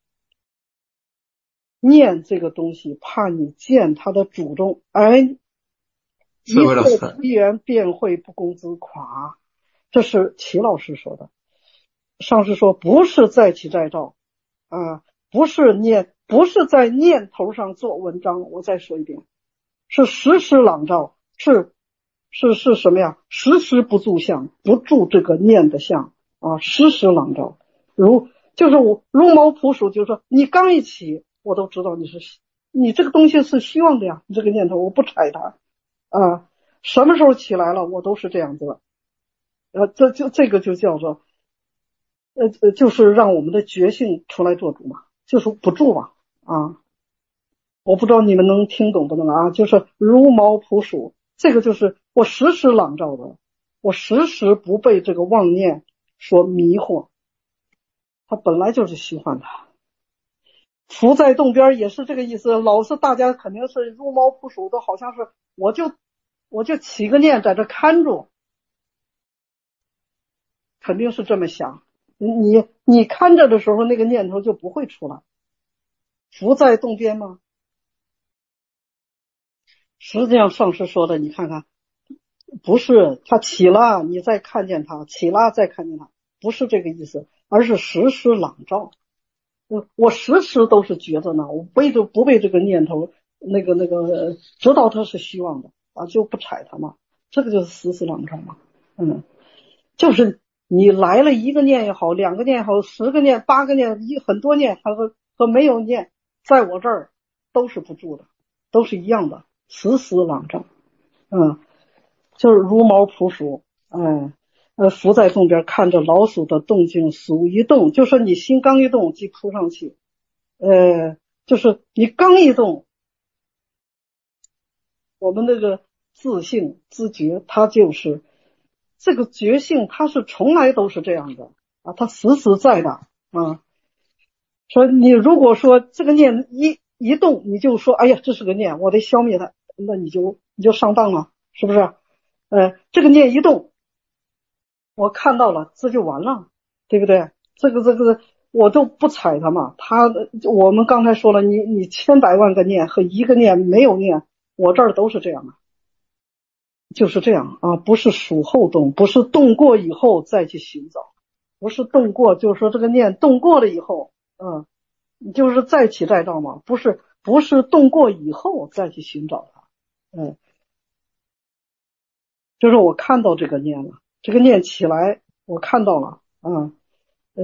[SPEAKER 2] 念这个东西，怕你见它的主动，哎，一色机缘便会不攻自垮。这是齐老师说的。上师说不是再起再照啊，不是念，不是在念头上做文章。我再说一遍，是时时朗照，是是是什么呀？时时不住相，不住这个念的相啊，时时朗照。如就是我如毛朴属，就是说你刚一起，我都知道你是你这个东西是希望的呀，你这个念头我不踩它啊，什么时候起来了，我都是这样子的。呃，这就这个就叫做。呃，就是让我们的觉性出来做主嘛，就是不住嘛啊！我不知道你们能听懂不能啊？就是如毛朴属，这个就是我时时朗照的，我时时不被这个妄念所迷惑，他本来就是虚幻的。浮在洞边也是这个意思，老是大家肯定是如毛朴属的，好像是我就我就起个念在这看住，肯定是这么想。你你看着的时候，那个念头就不会出来。浮在洞边吗？实际上上师说的，你看看，不是他起了，你再看见他，起了再看见他，不是这个意思，而是时时朗照。我时时都是觉得呢，我背着不被这个念头那个那个知道它是虚妄的啊，就不踩它嘛，这个就是时时朗照嘛。嗯，就是你来了一个念也好，两个念也好，十个念、八个念、一很多念，和和没有念，在我这儿都是不住的，都是一样的，时时朗照。嗯，就是如毛朴属，哎，呃，伏在洞边看着老鼠的动静，鼠一动，就说你心刚一动即扑上去，呃，就是你刚一动，我们那个自性自觉，它就是这个觉性，它是从来都是这样的啊，它实实在的啊。说你如果说这个念一一动，你就说哎呀这是个念，我得消灭它，那你就你就上当了，是不是？呃，这个念一动，我看到了，这就完了，对不对？这个这个我都不踩它嘛。他我们刚才说了，你你千百万个念和一个念没有念，我这儿都是这样的，就是这样啊，不是属后动，不是动过以后再去寻找不是动过，就是说这个念动过了以后，嗯，就是再起再造嘛，不是不是动过以后再去寻找它，嗯，就是我看到这个念了，这个念起来，我看到了，嗯，呃，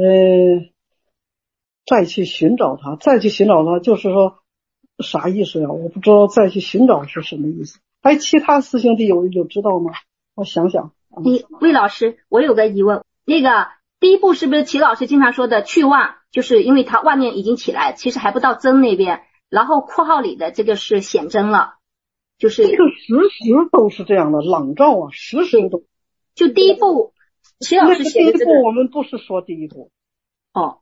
[SPEAKER 2] 再去寻找它，再去寻找它，就是说啥意思呀？我不知道再去寻找是什么意思。还其他师兄弟有有知道吗？我想想。
[SPEAKER 5] 你魏老师，我有个疑问，那个第一步是不是齐老师经常说的去妄，就是因为他妄念已经起来，其实还不到真那边，然后括号里的这个是显真了，就是
[SPEAKER 2] 这个时时都是这样的，朗照啊，时时都。
[SPEAKER 5] 就第一步，齐老师写的这个。
[SPEAKER 2] 第一步我们不是说第一步。
[SPEAKER 5] 哦。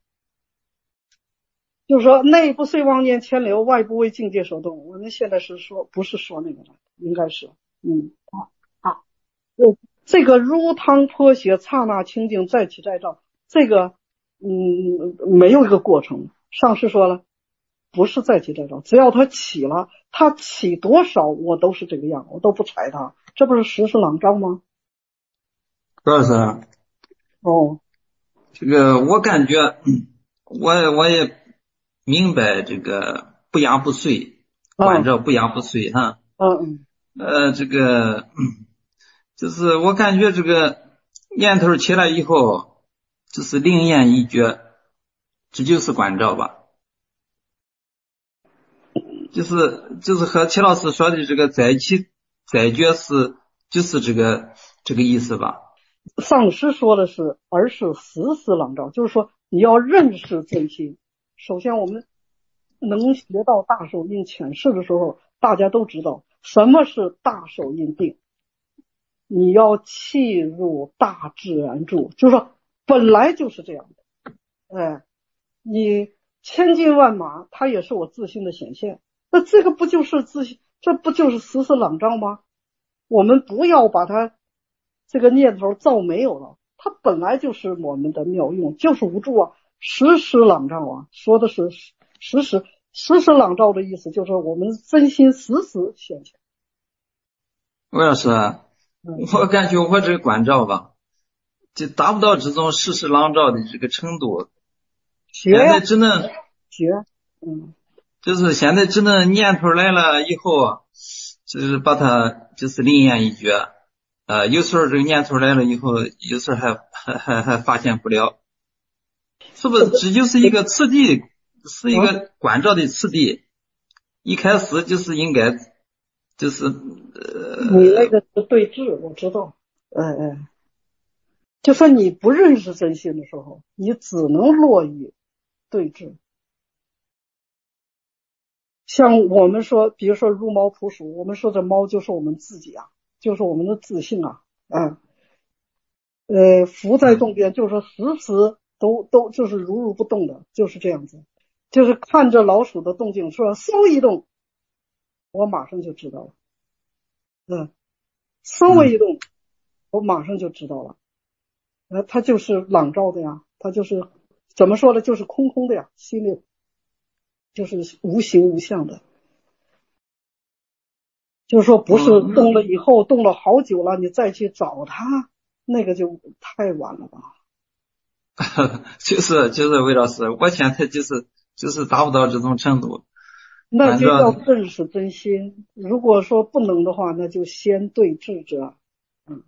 [SPEAKER 2] 就是说内不随妄念牵流，外不为境界所动。我们现在是说不是说那个了，应该是嗯
[SPEAKER 5] 好，好，
[SPEAKER 2] 对这个如汤泼血，刹那清净，再起再造，这个嗯没有一个过程。上师说了，不是再起再造，只要它起了，它起多少我都是这个样，我都不踩它，这不是时时朗照吗？
[SPEAKER 8] 老师，
[SPEAKER 2] 哦，
[SPEAKER 8] 这个我感觉我我也。明白这个不扬不碎，管着不扬不碎哈。
[SPEAKER 2] 嗯
[SPEAKER 8] 嗯。呃，这个就是我感觉这个念头起来以后，就是灵验一觉，这就是关照吧。就是就是和齐老师说的这个再起再觉是就是这个这个意思吧。
[SPEAKER 2] 上师说的是，而是时时朗照，就是说你要认识真心。首先我们能学到大手印浅释的时候，大家都知道什么是大手印定，你要契入大自然住，就是说本来就是这样的，哎，你千军万马它也是我自信的显现，那这个不就是自信，这不就是时时朗照吗？我们不要把它这个念头造没有了，它本来就是我们的妙用，就是无助啊，时时朗照啊，说的是时时时时朗照的意思，就是我们真心时时显现。
[SPEAKER 8] 魏老师，我感觉我这个关照吧，就达不到这种时时朗照的这个程度，现在只能
[SPEAKER 2] 学，嗯，
[SPEAKER 8] 就是现在只能念头来了以后，就是把它就是灵验一觉，呃，有时候这个念头来了以后，有时候还还还还发现不了。是不是这就是一个次第，是一个关照的次第？一开始就是应该，就是呃，
[SPEAKER 2] 你那个是对峙，我知道，哎哎，就说你不认识真心的时候，你只能落于对峙。像我们说，比如说入猫扑鼠，我们说这猫就是我们自己啊，就是我们的自信啊，啊，呃，伏在洞边，就是说时时。都都就是如如不动的，就是这样子，就是看着老鼠的动静，说嗖一动，我马上就知道了，嗯，嗖一动，我马上就知道了，呃，它就是朗照的呀，它就是怎么说呢，就是空空的呀，心里就是无形无相的，就是说不是动了以后动了好久了，你再去找它，那个就太晚了吧。
[SPEAKER 8] 就是就是魏老师，我现在就是就是达不到这种程度，
[SPEAKER 2] 那就要认识真心。如果说不能的话，那就先对治者。嗯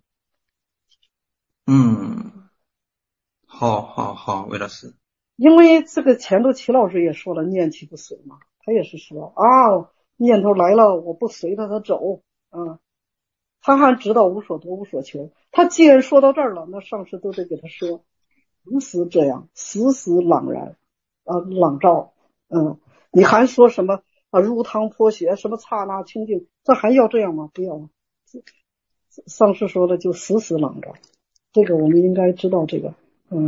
[SPEAKER 8] 嗯，好好好，魏老师。
[SPEAKER 2] 因为这个前头齐老师也说了，念其不随嘛，他也是说啊，念头来了，我不随着他走啊，他还知道无所夺无所求。他既然说到这儿了，那上师都得给他说。时时这样，时时朗然啊，朗照，嗯，你还说什么啊？如汤泼血，什么刹那清净，这还要这样吗？不要。上师说的就时时朗照，这个我们应该知道这个，嗯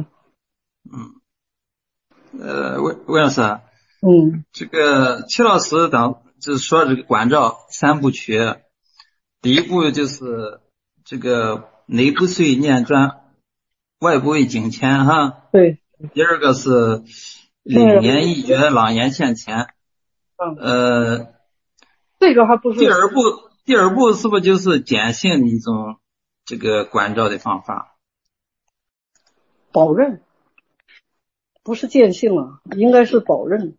[SPEAKER 8] 嗯，呃，魏魏老师，
[SPEAKER 2] 嗯，
[SPEAKER 8] 这个齐老师当就是说这个关照三部曲，第一步就是这个内不随念转。外不为境迁哈，
[SPEAKER 2] 对。
[SPEAKER 8] 第二个是灵验一觉，朗言现前。
[SPEAKER 2] 嗯。
[SPEAKER 8] 呃，
[SPEAKER 2] 这个还不是。
[SPEAKER 8] 第二步，第二步是不是就是践行的一种这个关照的方法？
[SPEAKER 2] 保任， 不是见性了，应该是保任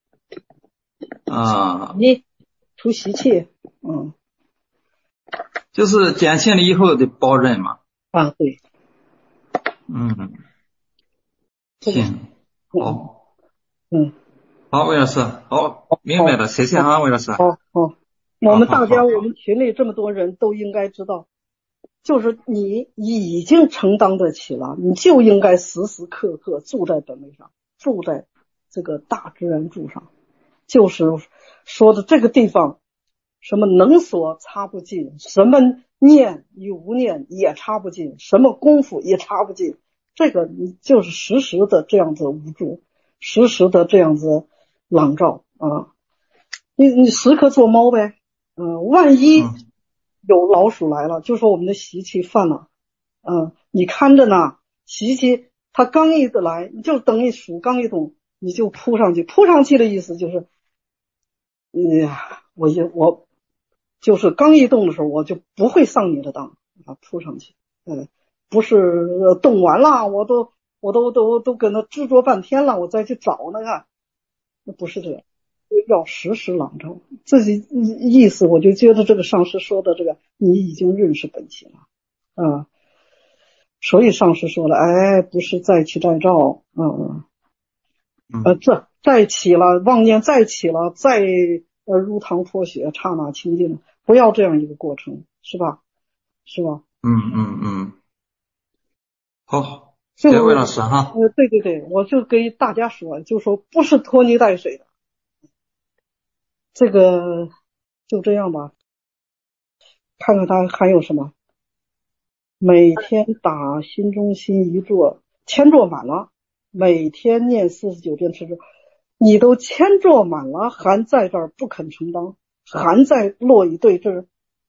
[SPEAKER 8] 啊，
[SPEAKER 2] 你除习气，嗯，
[SPEAKER 8] 就是见性了以后的保任嘛。
[SPEAKER 2] 啊，对，
[SPEAKER 8] 嗯，
[SPEAKER 2] 这个
[SPEAKER 8] 行，好，
[SPEAKER 2] 嗯，
[SPEAKER 8] 好，魏老师，好，明白了，谢谢啊，魏老师。
[SPEAKER 2] 好好，我们大家，
[SPEAKER 8] 好好好
[SPEAKER 2] 我们群里这么多人都应该知道，就是你已经承担得起了，你就应该时时刻刻住在本位上，住在这个大自然柱上，就是说的这个地方，什么能所插不进，什么念与无念也插不进，什么功夫也插不进，这个你就是时时的这样子无助，时时的这样子朗照啊，你你时刻做猫呗，嗯、呃，万一有老鼠来了，就说我们的习气犯了，嗯、呃，你看着呢，习气它刚一来，你就等于鼠刚一动，你就扑上去，扑上去的意思就是，哎呀，我也我就是刚一动的时候，我就不会上你的当啊，扑上去，嗯，不是呃动完了，我都我都都都跟他执着半天了，我再去找那个，那不是这样。要时时朗照，自己意思我就觉得这个上师说的这个你已经认识本性了啊，所以上师说了，哎，不是再起再照，嗯呃这再起了妄念再起了再呃入堂脱血刹那清净，不要这样一个过程，是吧？是吧？
[SPEAKER 8] 嗯嗯嗯，好，谢谢魏老师哈。
[SPEAKER 2] 呃对对对，我就给大家说，就说不是拖泥带水的。这个就这样吧，看看他还有什么。每天打心中心一坐，千坐满了，每天念四十九遍持咒，你都千坐满了，还在这儿不肯承担，还在落以对峙，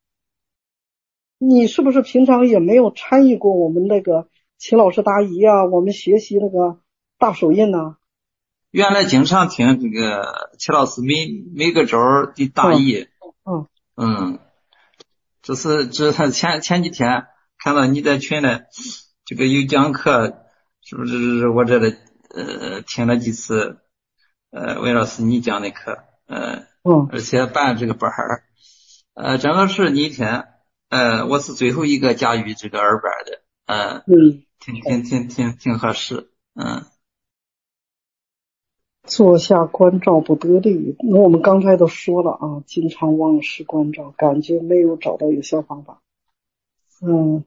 [SPEAKER 2] 你是不是平常也没有参与过我们那个齐老师答疑啊，我们学习那个大手印呢？
[SPEAKER 8] 原来经常听这个齐老师每每个周的答疑，
[SPEAKER 2] 嗯
[SPEAKER 8] 嗯，这是这前前几天看到你在群里这个有讲课，是不是我这里呃听了几次呃魏老师你讲的课，呃
[SPEAKER 2] 嗯，
[SPEAKER 8] 而且办这个班儿，呃正好是那天呃我是最后一个驾驭这个二班的，呃
[SPEAKER 2] 嗯，
[SPEAKER 8] 挺挺挺挺挺合适，嗯。
[SPEAKER 2] 坐下关照不得力，那我们刚才都说了啊，经常忘失关照，感觉没有找到有效方法。嗯，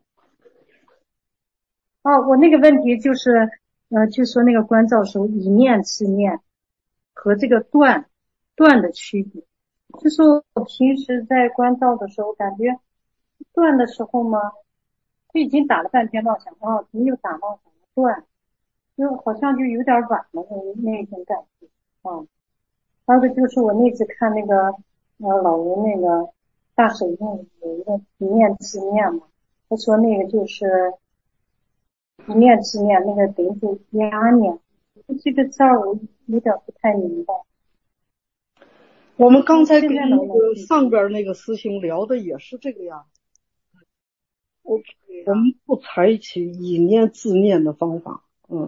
[SPEAKER 9] 哦，我那个问题就是，呃，就说那个关照的时候，一念自念和这个断断的区别。就说我平时在关照的时候，感觉断的时候嘛，就已经打了半天妄想，啊，怎么又打妄想断？就好像就有点晚了那那种感觉啊。还有个就是我那次看那个呃老人那个大手印有一个一念自念嘛，他说那个就是一念自念，那个等于是压念，这个字儿我有点不太明白。
[SPEAKER 2] 我们刚才跟那个上边那个师兄聊的也是这个呀。我我们不采取以念自念的方法，嗯。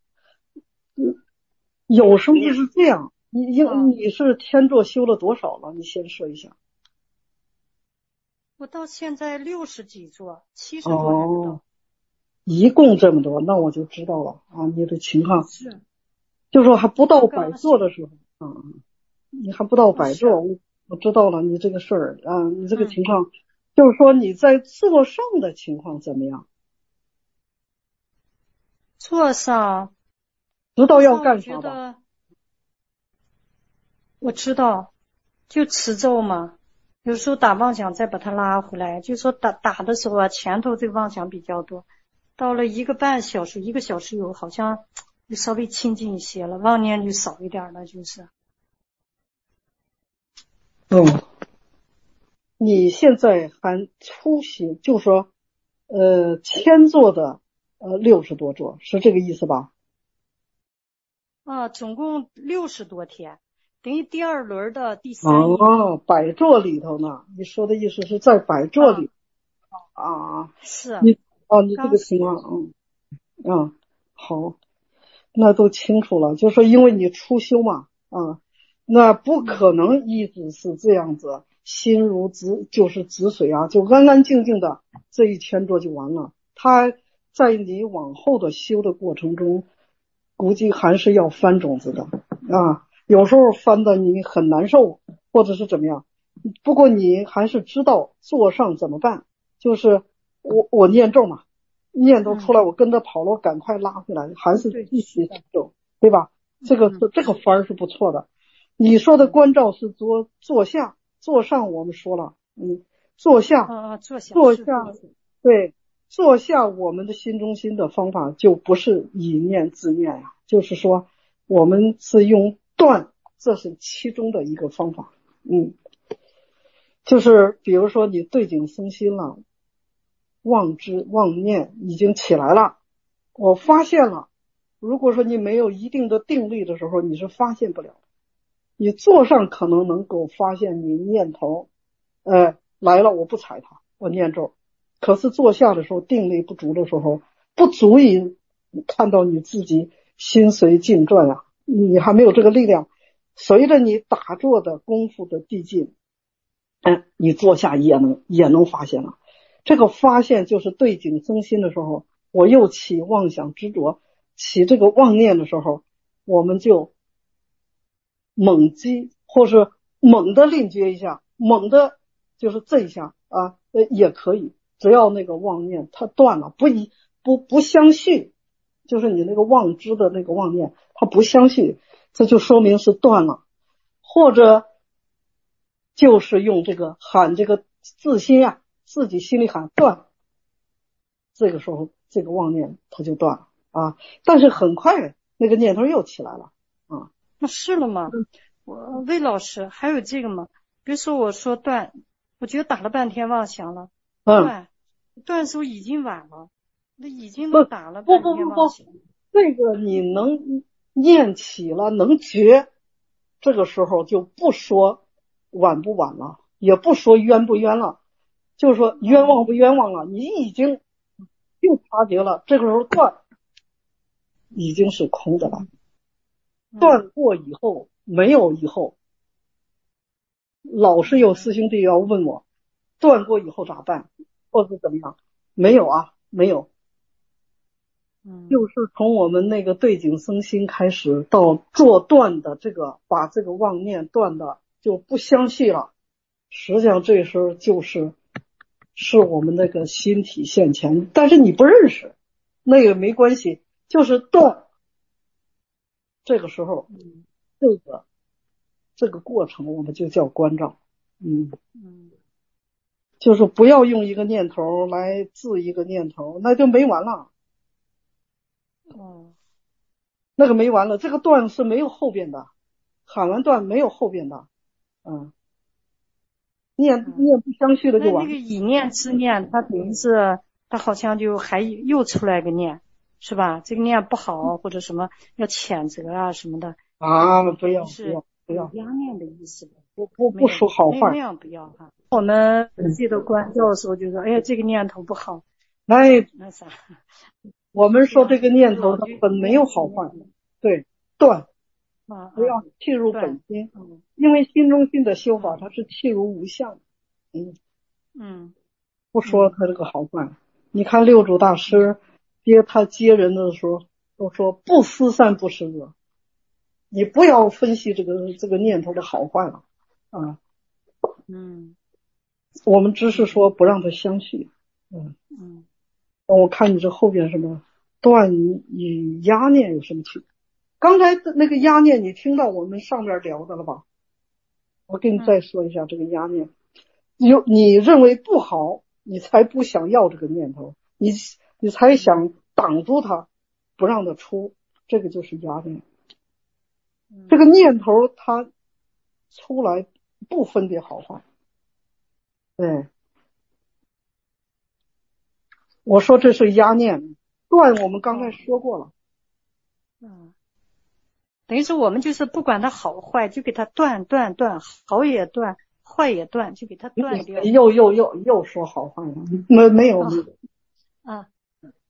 [SPEAKER 2] 有时候是这样，你你你是天座修了多少了？你先说一下。
[SPEAKER 9] 我到现在六十几座，七十座还不到。
[SPEAKER 2] 哦，一共这么多，那我就知道了啊，你的情况
[SPEAKER 9] 是，
[SPEAKER 2] 就说还不到百座的时候啊，你还不到百座，我我知道了你这个事儿啊，你这个情况，嗯、就是说你在座上的情况怎么样？
[SPEAKER 9] 座上。
[SPEAKER 2] 知道要干啥吧？
[SPEAKER 9] 我知道，就持咒嘛。有时候打妄想再把它拉回来，就说打打的时候啊，前头这个妄想比较多，到了一个半小时、一个小时以后，好像就稍微清静一些了，妄念就少一点了，就是。
[SPEAKER 2] 嗯，你现在还初学，就说呃千座的呃六十多座，是这个意思吧？
[SPEAKER 9] 啊，总共六十多天，等于第二轮的第三。
[SPEAKER 2] 哦，百座里头呢？你说的意思是在百座里啊？
[SPEAKER 9] 是。
[SPEAKER 2] 你哦，你这个情况，嗯嗯，好。 那都清楚了，就是说因为你初修嘛，啊，那不可能一直是这样子，心如止就是止水啊，就安安静静的这一天做就完了。他在你往后的修的过程中，估计还是要翻种子的啊，有时候翻的你很难受，或者是怎么样。不过你还是知道做上怎么办，就是我我念咒嘛，念咒出来我跟着跑了，我赶快拉回来，还是继续咒，对吧？这个是这个法儿是不错的。你说的关照是做坐下，坐上我们说了，嗯，坐下，
[SPEAKER 9] 啊坐下，
[SPEAKER 2] 坐下，对，坐下。我们的心中心的方法就不是以念自念呀，就是说我们是用断，这是其中的一个方法，嗯。就是比如说你对景生心了，妄知妄念已经起来了，我发现了，如果说你没有一定的定力的时候，你是发现不了的。你坐上可能能够发现你念头，呃，来了我不踩它，我念咒。可是坐下的时候定力不足的时候，不足以看到你自己心随境转啊，你还没有这个力量。随着你打坐的功夫的递进，嗯，你坐下也能也能发现了。这个发现就是对景生心的时候，我又起妄想执着，起这个妄念的时候，我们就猛击，或是猛的令觉一下，猛的就是这一下啊，呃也可以，只要那个妄念它断了，不一不不相续，就是你那个妄知的那个妄念它不相续，这就说明是断了。或者就是用这个喊这个自心啊，自己心里喊断，这个时候这个妄念它就断了啊。但是很快那个念头又起来了啊。
[SPEAKER 9] 那是了吗？我魏老师还有这个吗？比如说我说断，我觉得打了半天妄想了，断断的时候已经晚了，那已经都打了半天妄想。
[SPEAKER 2] 不不不不，这个你能念起了，能觉，这个时候就不说晚不晚了，也不说冤不冤了，就是说冤枉不冤枉了，你已经又察觉了，这个时候断已经是空的了。断过以后没有以后，老是有师兄弟要问我断过以后咋办，或者怎么样，没有啊，没有。就是从我们那个对景生心开始到做断的这个，把这个妄念断的就不相续了，实际上这时候就是是我们那个心体现前，但是你不认识，那个没关系，就是断。这个时候这个这个过程我们就叫关照，嗯嗯，就是不要用一个念头来治一个念头，那就没完了。
[SPEAKER 9] 哦，
[SPEAKER 2] 那个没完了，这个断是没有后边的，喊完断没有后边的，嗯，念念不相续的就完了。
[SPEAKER 9] 那那个以念自念，它等于是它好像就还又出来个念，是吧？这个念不好或者什么要谴责啊什么的
[SPEAKER 2] 啊，不要
[SPEAKER 9] 不
[SPEAKER 2] 要不要
[SPEAKER 9] 压念的意思，
[SPEAKER 2] 不不不说好话，
[SPEAKER 9] 那样不要哈。我们记得关照的时候就说，哎呀，这个念头不好，
[SPEAKER 2] 哎，
[SPEAKER 9] 那啥。
[SPEAKER 2] 我们说这个念头它本没有好坏，对，断，不要契入本心，因为心中心的修法它是契入无相，嗯
[SPEAKER 9] 嗯，
[SPEAKER 2] 不说他这个好坏。你看六祖大师接他接人的时候都说不思善不思恶，你不要分析这个这个念头的好坏了啊，
[SPEAKER 9] 嗯，
[SPEAKER 2] 我们只是说不让它相续，嗯嗯。我看你这后边什么断与压念有什么区别？刚才那个压念你听到我们上面聊的了吧？我给你再说一下这个压念，有你认为不好，你才不想要这个念头，你你才想挡住它，不让它出，这个就是压念。这个念头它出来不分别好坏，对。我说这是压念，断我们刚才说过了，
[SPEAKER 9] 嗯，等于说我们就是不管它好坏，就给它断断断，好也断，坏也断，就给它断掉。
[SPEAKER 2] 又又又又说好坏了，没没有，
[SPEAKER 9] 啊，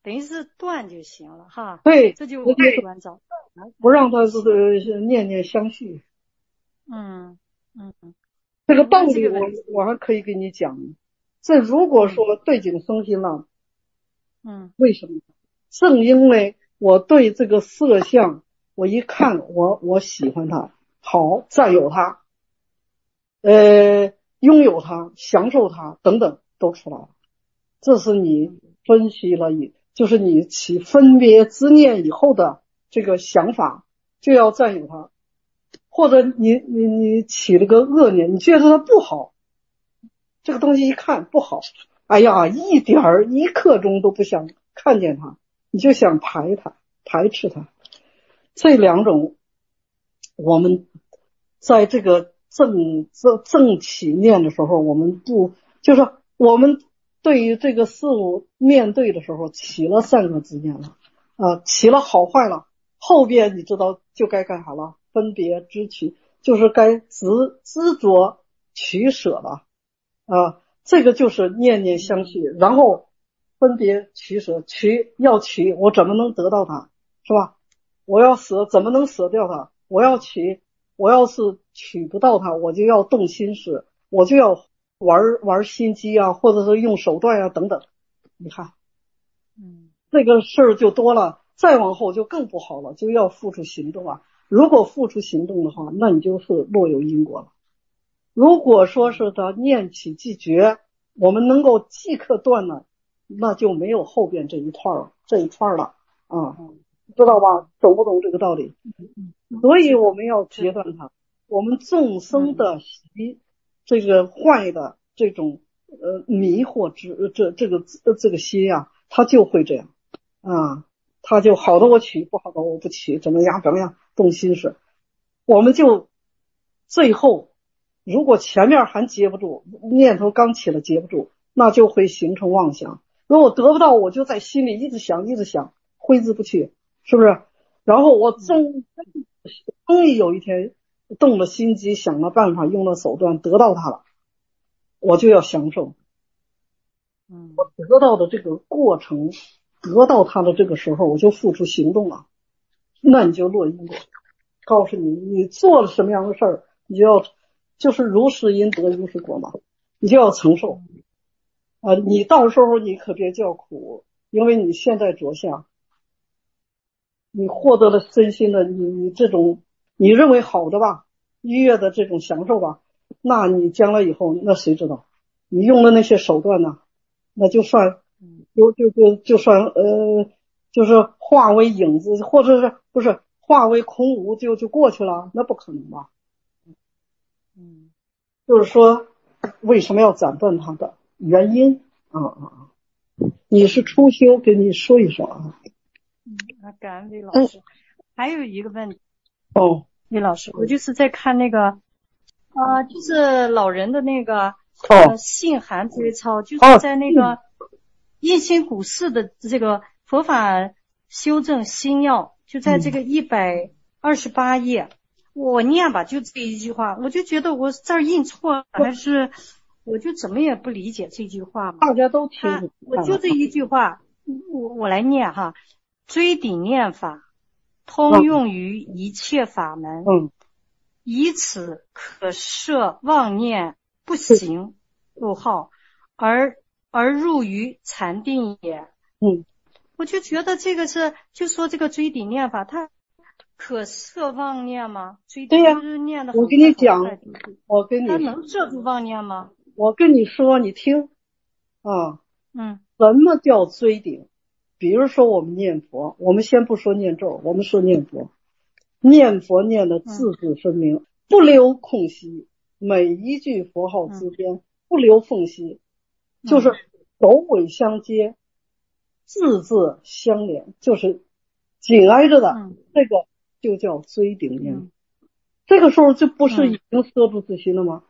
[SPEAKER 9] 等于是断就行了哈。
[SPEAKER 2] 对，
[SPEAKER 9] 这就我
[SPEAKER 2] 直接
[SPEAKER 9] 关照，
[SPEAKER 2] 不让他是呃念念相续。
[SPEAKER 9] 嗯嗯嗯，
[SPEAKER 2] 这个道理我
[SPEAKER 9] 这个问题
[SPEAKER 2] 我还可以给你讲。这如果说对境生心了，
[SPEAKER 9] 嗯，
[SPEAKER 2] 为什么？正因为我对这个色相，我一看我我喜欢它，好占有它，呃，拥有它，享受它等等都出来了。这是你分析了以，就是你起分别执念以后的这个想法，就要占有它，或者你你你起了个恶念，你觉得它不好，这个东西一看不好，哎呀，一点儿一刻钟都不想看见它，你就想排它排斥它。这两种我们在这个正正正起念的时候，我们不就是我们对于这个事物面对的时候起了三个执念了啊，起了好坏了，后边你知道就该干啥了？分别知取，就是该执执着取舍了啊，这个就是念念相续，然后分别取舍，取要取我怎么能得到它，是吧？我要舍怎么能舍掉它？我要取，我要是取不到它，我就要动心思，我就要玩玩心机啊，或者是用手段啊等等。你看，
[SPEAKER 9] 嗯，
[SPEAKER 2] 这个事儿就多了，再往后就更不好了，就要付出行动啊。如果付出行动的话，那你就是落有因果了。如果说是他念起即绝，我们能够即刻断了，那就没有后边这一串儿这一串了啊，知道吧？懂不懂这个道理？所以我们要截断它。我们众生的习，这个坏的这种呃迷惑之这这个这个心啊，它就会这样啊，它就好的我取，不好的我不取，怎么样怎么样动心思，我们就最后。如果前面还接不住，念头刚起了接不住，那就会形成妄想。如果得不到，我就在心里一直想一直想，挥之不去，是不是？然后我终终于有一天动了心机，想了办法，用了手段得到它了，我就要享受。
[SPEAKER 9] 嗯，
[SPEAKER 2] 我得到的这个过程，得到它的这个时候，我就付出行动了，那你就落因果。告诉你，你做了什么样的事儿，你就要。就是如是因得如是果嘛，你就要承受啊！你到时候你可别叫苦，因为你现在着相，你获得了身心的你你这种你认为好的吧，愉悦的这种享受吧，那你将来以后那谁知道？你用的那些手段呢，那就算就就就就算呃，就是化为影子，或者是不是化为空无就就过去了？那不可能吧？
[SPEAKER 9] 嗯，
[SPEAKER 2] 就是说，为什么要斩断它的原因啊啊！你是初修，跟你说一说啊。
[SPEAKER 9] 嗯，那感恩李老师。
[SPEAKER 2] 嗯、
[SPEAKER 9] 还有一个问题
[SPEAKER 2] 哦，
[SPEAKER 9] 李老师，我就是在看那个啊、呃，就是老人的那个
[SPEAKER 2] 哦
[SPEAKER 9] 呃信函摘抄，就是在那个印心古寺的这个佛法修正心要，就在这个一百二十八页。我念吧，就这一句话，我就觉得我这儿印错了，还是我就怎么也不理解这句话嘛。
[SPEAKER 2] 大家都听，
[SPEAKER 9] 我就这一句话，我我来念哈，追顶念法，通用于一切法门，
[SPEAKER 2] 嗯，
[SPEAKER 9] 以此可摄妄念不行入号，而而入于禅定也。
[SPEAKER 2] 嗯，
[SPEAKER 9] 我就觉得这个是，就说这个追顶念法，它。可摄妄念吗？
[SPEAKER 2] 对呀、啊，我跟你讲，我跟你
[SPEAKER 9] 他能摄住妄念吗？
[SPEAKER 2] 我跟你说，你听啊，
[SPEAKER 9] 嗯，
[SPEAKER 2] 什么叫追顶？比如说我们念佛，我们先不说念咒，我们说念佛，念佛念的字字分明，嗯、不留空隙，每一句佛号之间、嗯、不留缝隙，就是首尾相接，嗯、字字相连，就是紧挨着的、嗯、这个。就叫追顶念、嗯，这个时候就不是已经摄住自心了吗？嗯、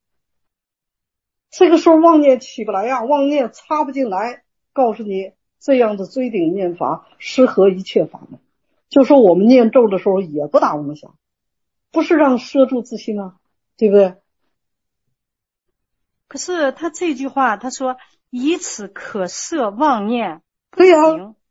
[SPEAKER 2] 这个时候妄念起不来呀、啊，妄念插不进来。告诉你，这样的追顶念法适合一切法门。就说我们念咒的时候也不打妄想，不是让摄住自心吗？对不对？
[SPEAKER 9] 可是他这句话，他说以此可摄妄念，
[SPEAKER 2] 对呀、啊，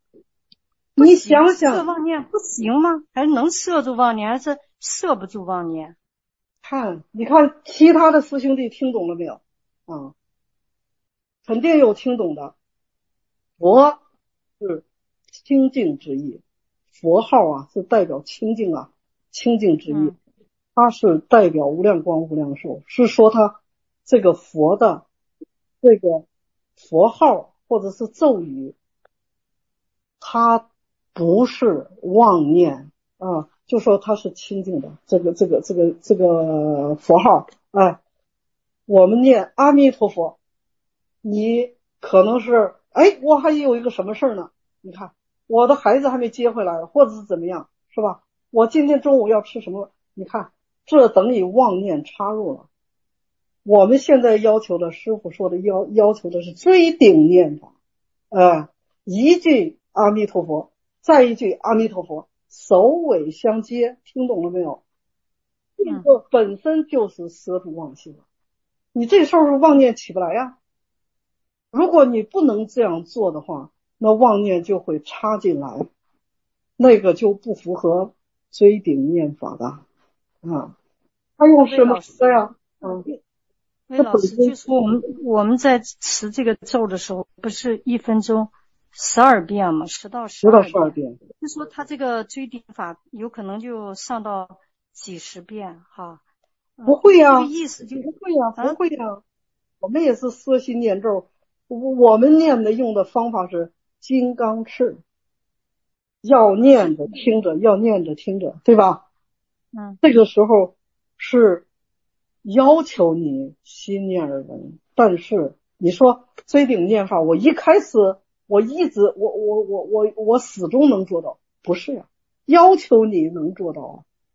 [SPEAKER 2] 你想想，
[SPEAKER 9] 摄妄念不行吗？还是能摄住妄念，还是摄不住妄念？
[SPEAKER 2] 看，你看其他的师兄弟听懂了没有？啊，肯定有听懂的。佛是清净之意，佛号啊是代表清净啊，清净之意，
[SPEAKER 9] 嗯、
[SPEAKER 2] 它是代表无量光无量寿，是说它这个佛的这个佛号或者是咒语，它不是妄念啊，就说它是清净的，这个这个这个这个佛号，哎，我们念阿弥陀佛，你可能是哎，我还有一个什么事儿呢？你看我的孩子还没接回来，或者是怎么样，是吧？我今天中午要吃什么？你看，这等于妄念插入了。我们现在要求的，师父说的要要求的是追顶念法，呃，一句阿弥陀佛，再一句阿弥陀佛，首尾相接，听懂了没有？这个本身就是摄住妄心了，你这时候妄念起不来呀。如果你不能这样做的话，那妄念就会插进来，那个就不符合追顶念法的啊。他用什么说呀？嗯。
[SPEAKER 9] 魏老师就说我们我们在持这个咒的时候，不是一分钟十二遍吗？十到十二遍。十到十二遍。就说他这个追顶法有可能就上到几十遍哈。
[SPEAKER 2] 不会呀、啊，
[SPEAKER 9] 这个意思就
[SPEAKER 2] 不会呀、啊，不会呀、啊。我们也是摄心念咒，我们念的用的方法是金刚翅，要念着听着，要念着听着，对吧？
[SPEAKER 9] 嗯。这
[SPEAKER 2] 个时候是要求你心念而闻，但是你说追顶念法，我一开始我一直我我我我我始终能做到，不是呀、啊，要求你能做到啊，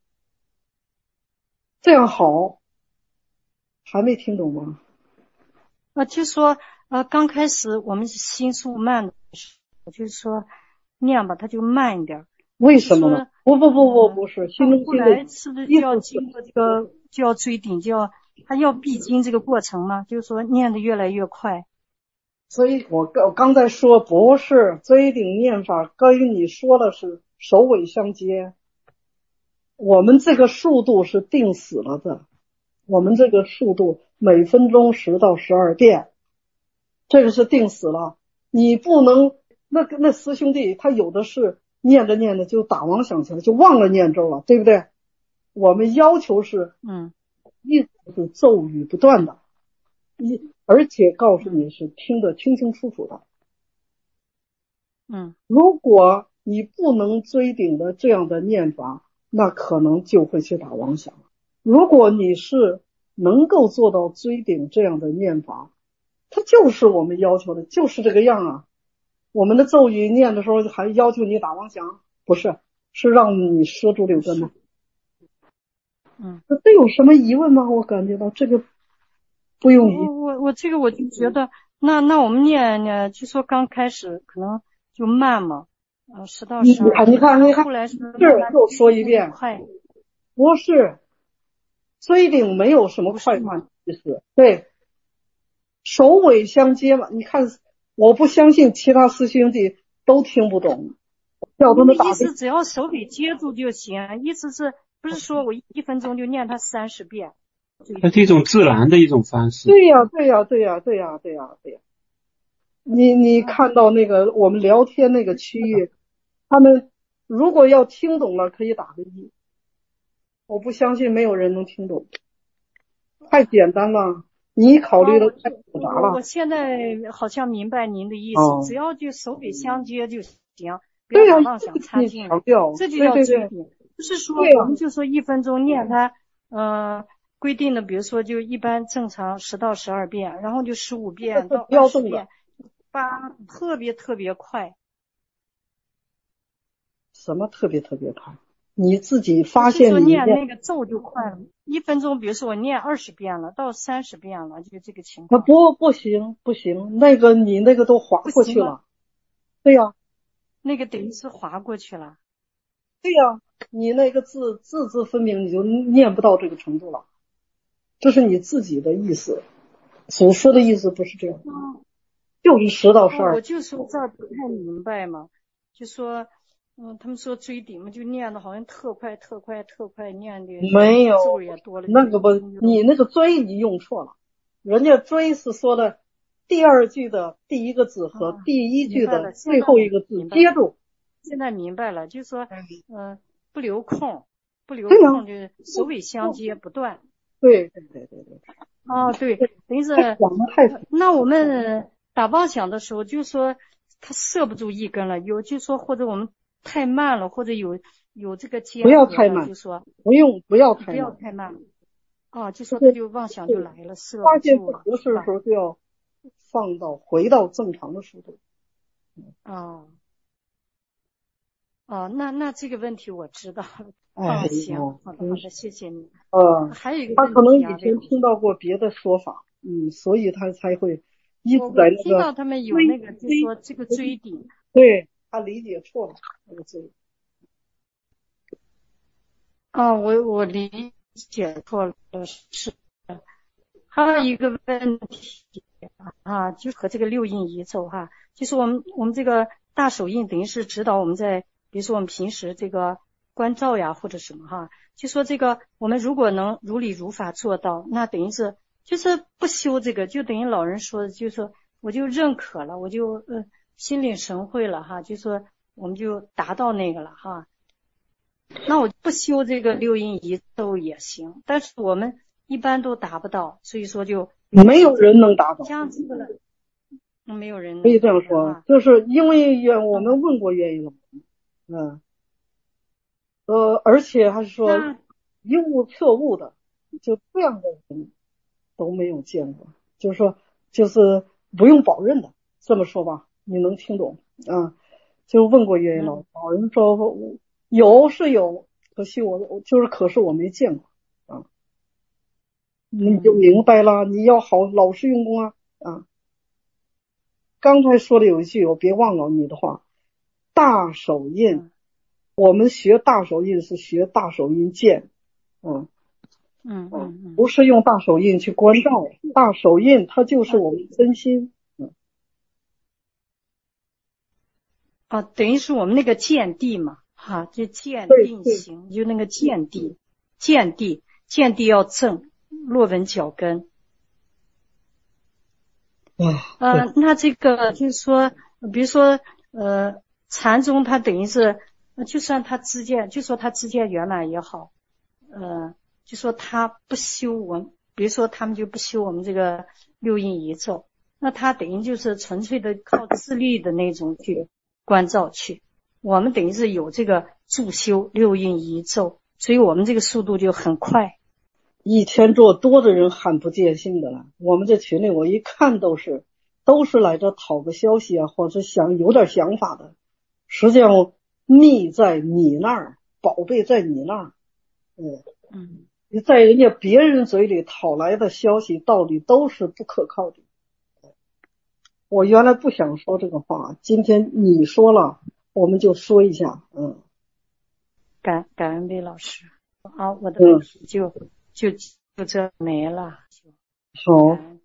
[SPEAKER 2] 这样好，还没听懂吗？
[SPEAKER 9] 啊，就说呃，刚开始我们心速慢的时候，就是说念吧，它就慢一点。
[SPEAKER 2] 为什么呢？不不不不不是，心中
[SPEAKER 9] 后来是不是就要经过这个，就要追顶，就要他要必经这个过程吗？就是说念得越来越快。
[SPEAKER 2] 所以我我刚才说不是追顶念法，跟你说的是首尾相接。我们这个速度是定死了的，我们这个速度每分钟十到十二遍，这个是定死了。你不能那个那师兄弟他有的是。念着念着就打妄想起来，就忘了念咒了，对不对？我们要求是，
[SPEAKER 9] 嗯，
[SPEAKER 2] 一直是咒语不断的，一而且告诉你是听得清清楚楚的。
[SPEAKER 9] 嗯，
[SPEAKER 2] 如果你不能追顶的这样的念法，那可能就会去打妄想。如果你是能够做到追顶这样的念法，它就是我们要求的，就是这个样啊。我们的咒语念的时候还要求你打妄想，不是，是让你摄住六根的。
[SPEAKER 9] 嗯，
[SPEAKER 2] 这有什么疑问吗？我感觉到这个不用疑。
[SPEAKER 9] 我我我这个我就觉得，那那我们念呢，就说刚开始可能就慢嘛，呃，十到十二。
[SPEAKER 2] 你看你看，
[SPEAKER 9] 后来是
[SPEAKER 2] 又说一遍，
[SPEAKER 9] 快，
[SPEAKER 2] 不是，追顶没有什么快慢意思，对，首尾相接嘛，你看。我不相信其他师兄弟都听不懂，叫他们打。
[SPEAKER 9] 意思只要手给接住就行，意思是不是说我一分钟就念它三十遍？
[SPEAKER 6] 它是一种自然的一种方式。
[SPEAKER 2] 对呀、啊，对呀、啊，对呀、啊，对呀、啊，对呀、啊，对呀、啊。你你看到那个我们聊天那个区域，他们如果要听懂了，可以打个一。我不相信没有人能听懂，太简单了。你考虑的太复杂了、
[SPEAKER 9] 哦我。我现在好像明白您的意思，哦、只要就手尾相接就行，不
[SPEAKER 2] 要
[SPEAKER 9] 把妄想插进来，这就叫追顶。不是说我们就说一分钟念它，嗯、呃，规定的，比如说就一般正常十到十二遍，然后就十五遍到二十遍，八特别特别快。
[SPEAKER 2] 什么特别特别快？你自己发现你
[SPEAKER 9] 念那个咒就快了，一分钟，比如说我念二十遍了，到三十遍了，就这个情况。
[SPEAKER 2] 不不行不行，那个你那个都划过去了。对呀、啊，
[SPEAKER 9] 那个等于是划过去了。
[SPEAKER 2] 对呀、啊，你那个字字字分明，你就念不到这个程度了。这是你自己的意思，所说的意思不是这样，
[SPEAKER 9] 嗯、
[SPEAKER 2] 就是十到十二。
[SPEAKER 9] 我就说这儿不太明白嘛，就说。 嗯，他们说追顶嘛，就念的好像特快特快特快，念的
[SPEAKER 2] 没有
[SPEAKER 9] 字也多了。
[SPEAKER 2] 那个不，你那个追你用错了，人家追是说的第二句的第一个字和第一句的最后一个字接住。
[SPEAKER 9] 现在明白了，就是说，嗯、呃，不留空，不留
[SPEAKER 2] 对
[SPEAKER 9] 空，就是首尾相接不断。
[SPEAKER 2] 对对对对对。
[SPEAKER 9] 哦，对，等于是那我们打妄想的时候，就说他摄不住一根了，有就说或者我们太慢了，或者有有这个间隔，
[SPEAKER 2] 不要太慢，
[SPEAKER 9] 就说
[SPEAKER 2] 不用不要太慢，
[SPEAKER 9] 不要太慢。哦，就说他就妄想就来了，摄
[SPEAKER 2] 发现
[SPEAKER 9] 不
[SPEAKER 2] 不合适的时候就要放到回到正常的速度。
[SPEAKER 9] 哦。哦，那那这个问题我知道了。
[SPEAKER 2] 哎，
[SPEAKER 9] 行，好的好的，谢谢你。
[SPEAKER 2] 呃，
[SPEAKER 9] 还有一个
[SPEAKER 2] 他可能以前
[SPEAKER 9] 问题
[SPEAKER 2] 听到过别的说法，嗯，所以他才会一直在那个。
[SPEAKER 9] 听到他们有那个，就说这个追顶。
[SPEAKER 2] 对，他理解错了那个追。
[SPEAKER 9] 啊，我我理解错了，是。还有一个问题啊，就和这个六印仪咒哈，就是我们我们这个大手印等于是指导我们在。比如说我们平时这个关照呀或者什么哈，就说这个我们如果能如理如法做到，那等于是就是不修这个，就等于老人说的，就是说我就认可了，我就呃心领神会了哈，就说我们就达到那个了哈。那我不修这个六印仪咒也行，但是我们一般都达不到，所以说就
[SPEAKER 2] 没有人能达到
[SPEAKER 9] 这样子了，没有人能
[SPEAKER 2] 可以这样说，就是因为原我们问过原因了。嗯，呃，而且还是说一误错误的，就这样的人都没有见过，就是说，就是不用保认的，这么说吧，你能听懂啊？就问过原因了，老人说有是有，可惜我就是可是我没见过啊，你就明白了，你要好老实用功啊啊！刚才说的有一句，我别忘了你的话。大手印，我们学大手印是学大手印剑，嗯
[SPEAKER 9] 嗯嗯，
[SPEAKER 2] 不是用大手印去关照，大手印它就是我们真心，嗯，
[SPEAKER 9] 啊，等于是我们那个见地嘛，哈，就见定型，就那个见地，见地，见地要正，落稳脚跟。呃，那这个就是说，比如说，呃。禅宗它等于是，就算他知见，就说他知见圆满也好，呃，就说他不修我们，比如说他们就不修我们这个六印仪咒，那他等于就是纯粹的靠自律的那种去关照去。我们等于是有这个助修六印仪咒，所以我们这个速度就很快。
[SPEAKER 2] 一天做多的人很不见性的了，我们这群里我一看都是都是来这讨个消息啊，或者想有点想法的。实际上蜜在你那儿，宝贝在你那儿，嗯
[SPEAKER 9] 嗯，
[SPEAKER 2] 你在人家别人嘴里讨来的消息，道理都是不可靠的。我原来不想说这个话，今天你说了，我们就说一下，嗯。
[SPEAKER 9] 感感恩魏老师，好，我的问题就、嗯、就就这没了。
[SPEAKER 2] 好。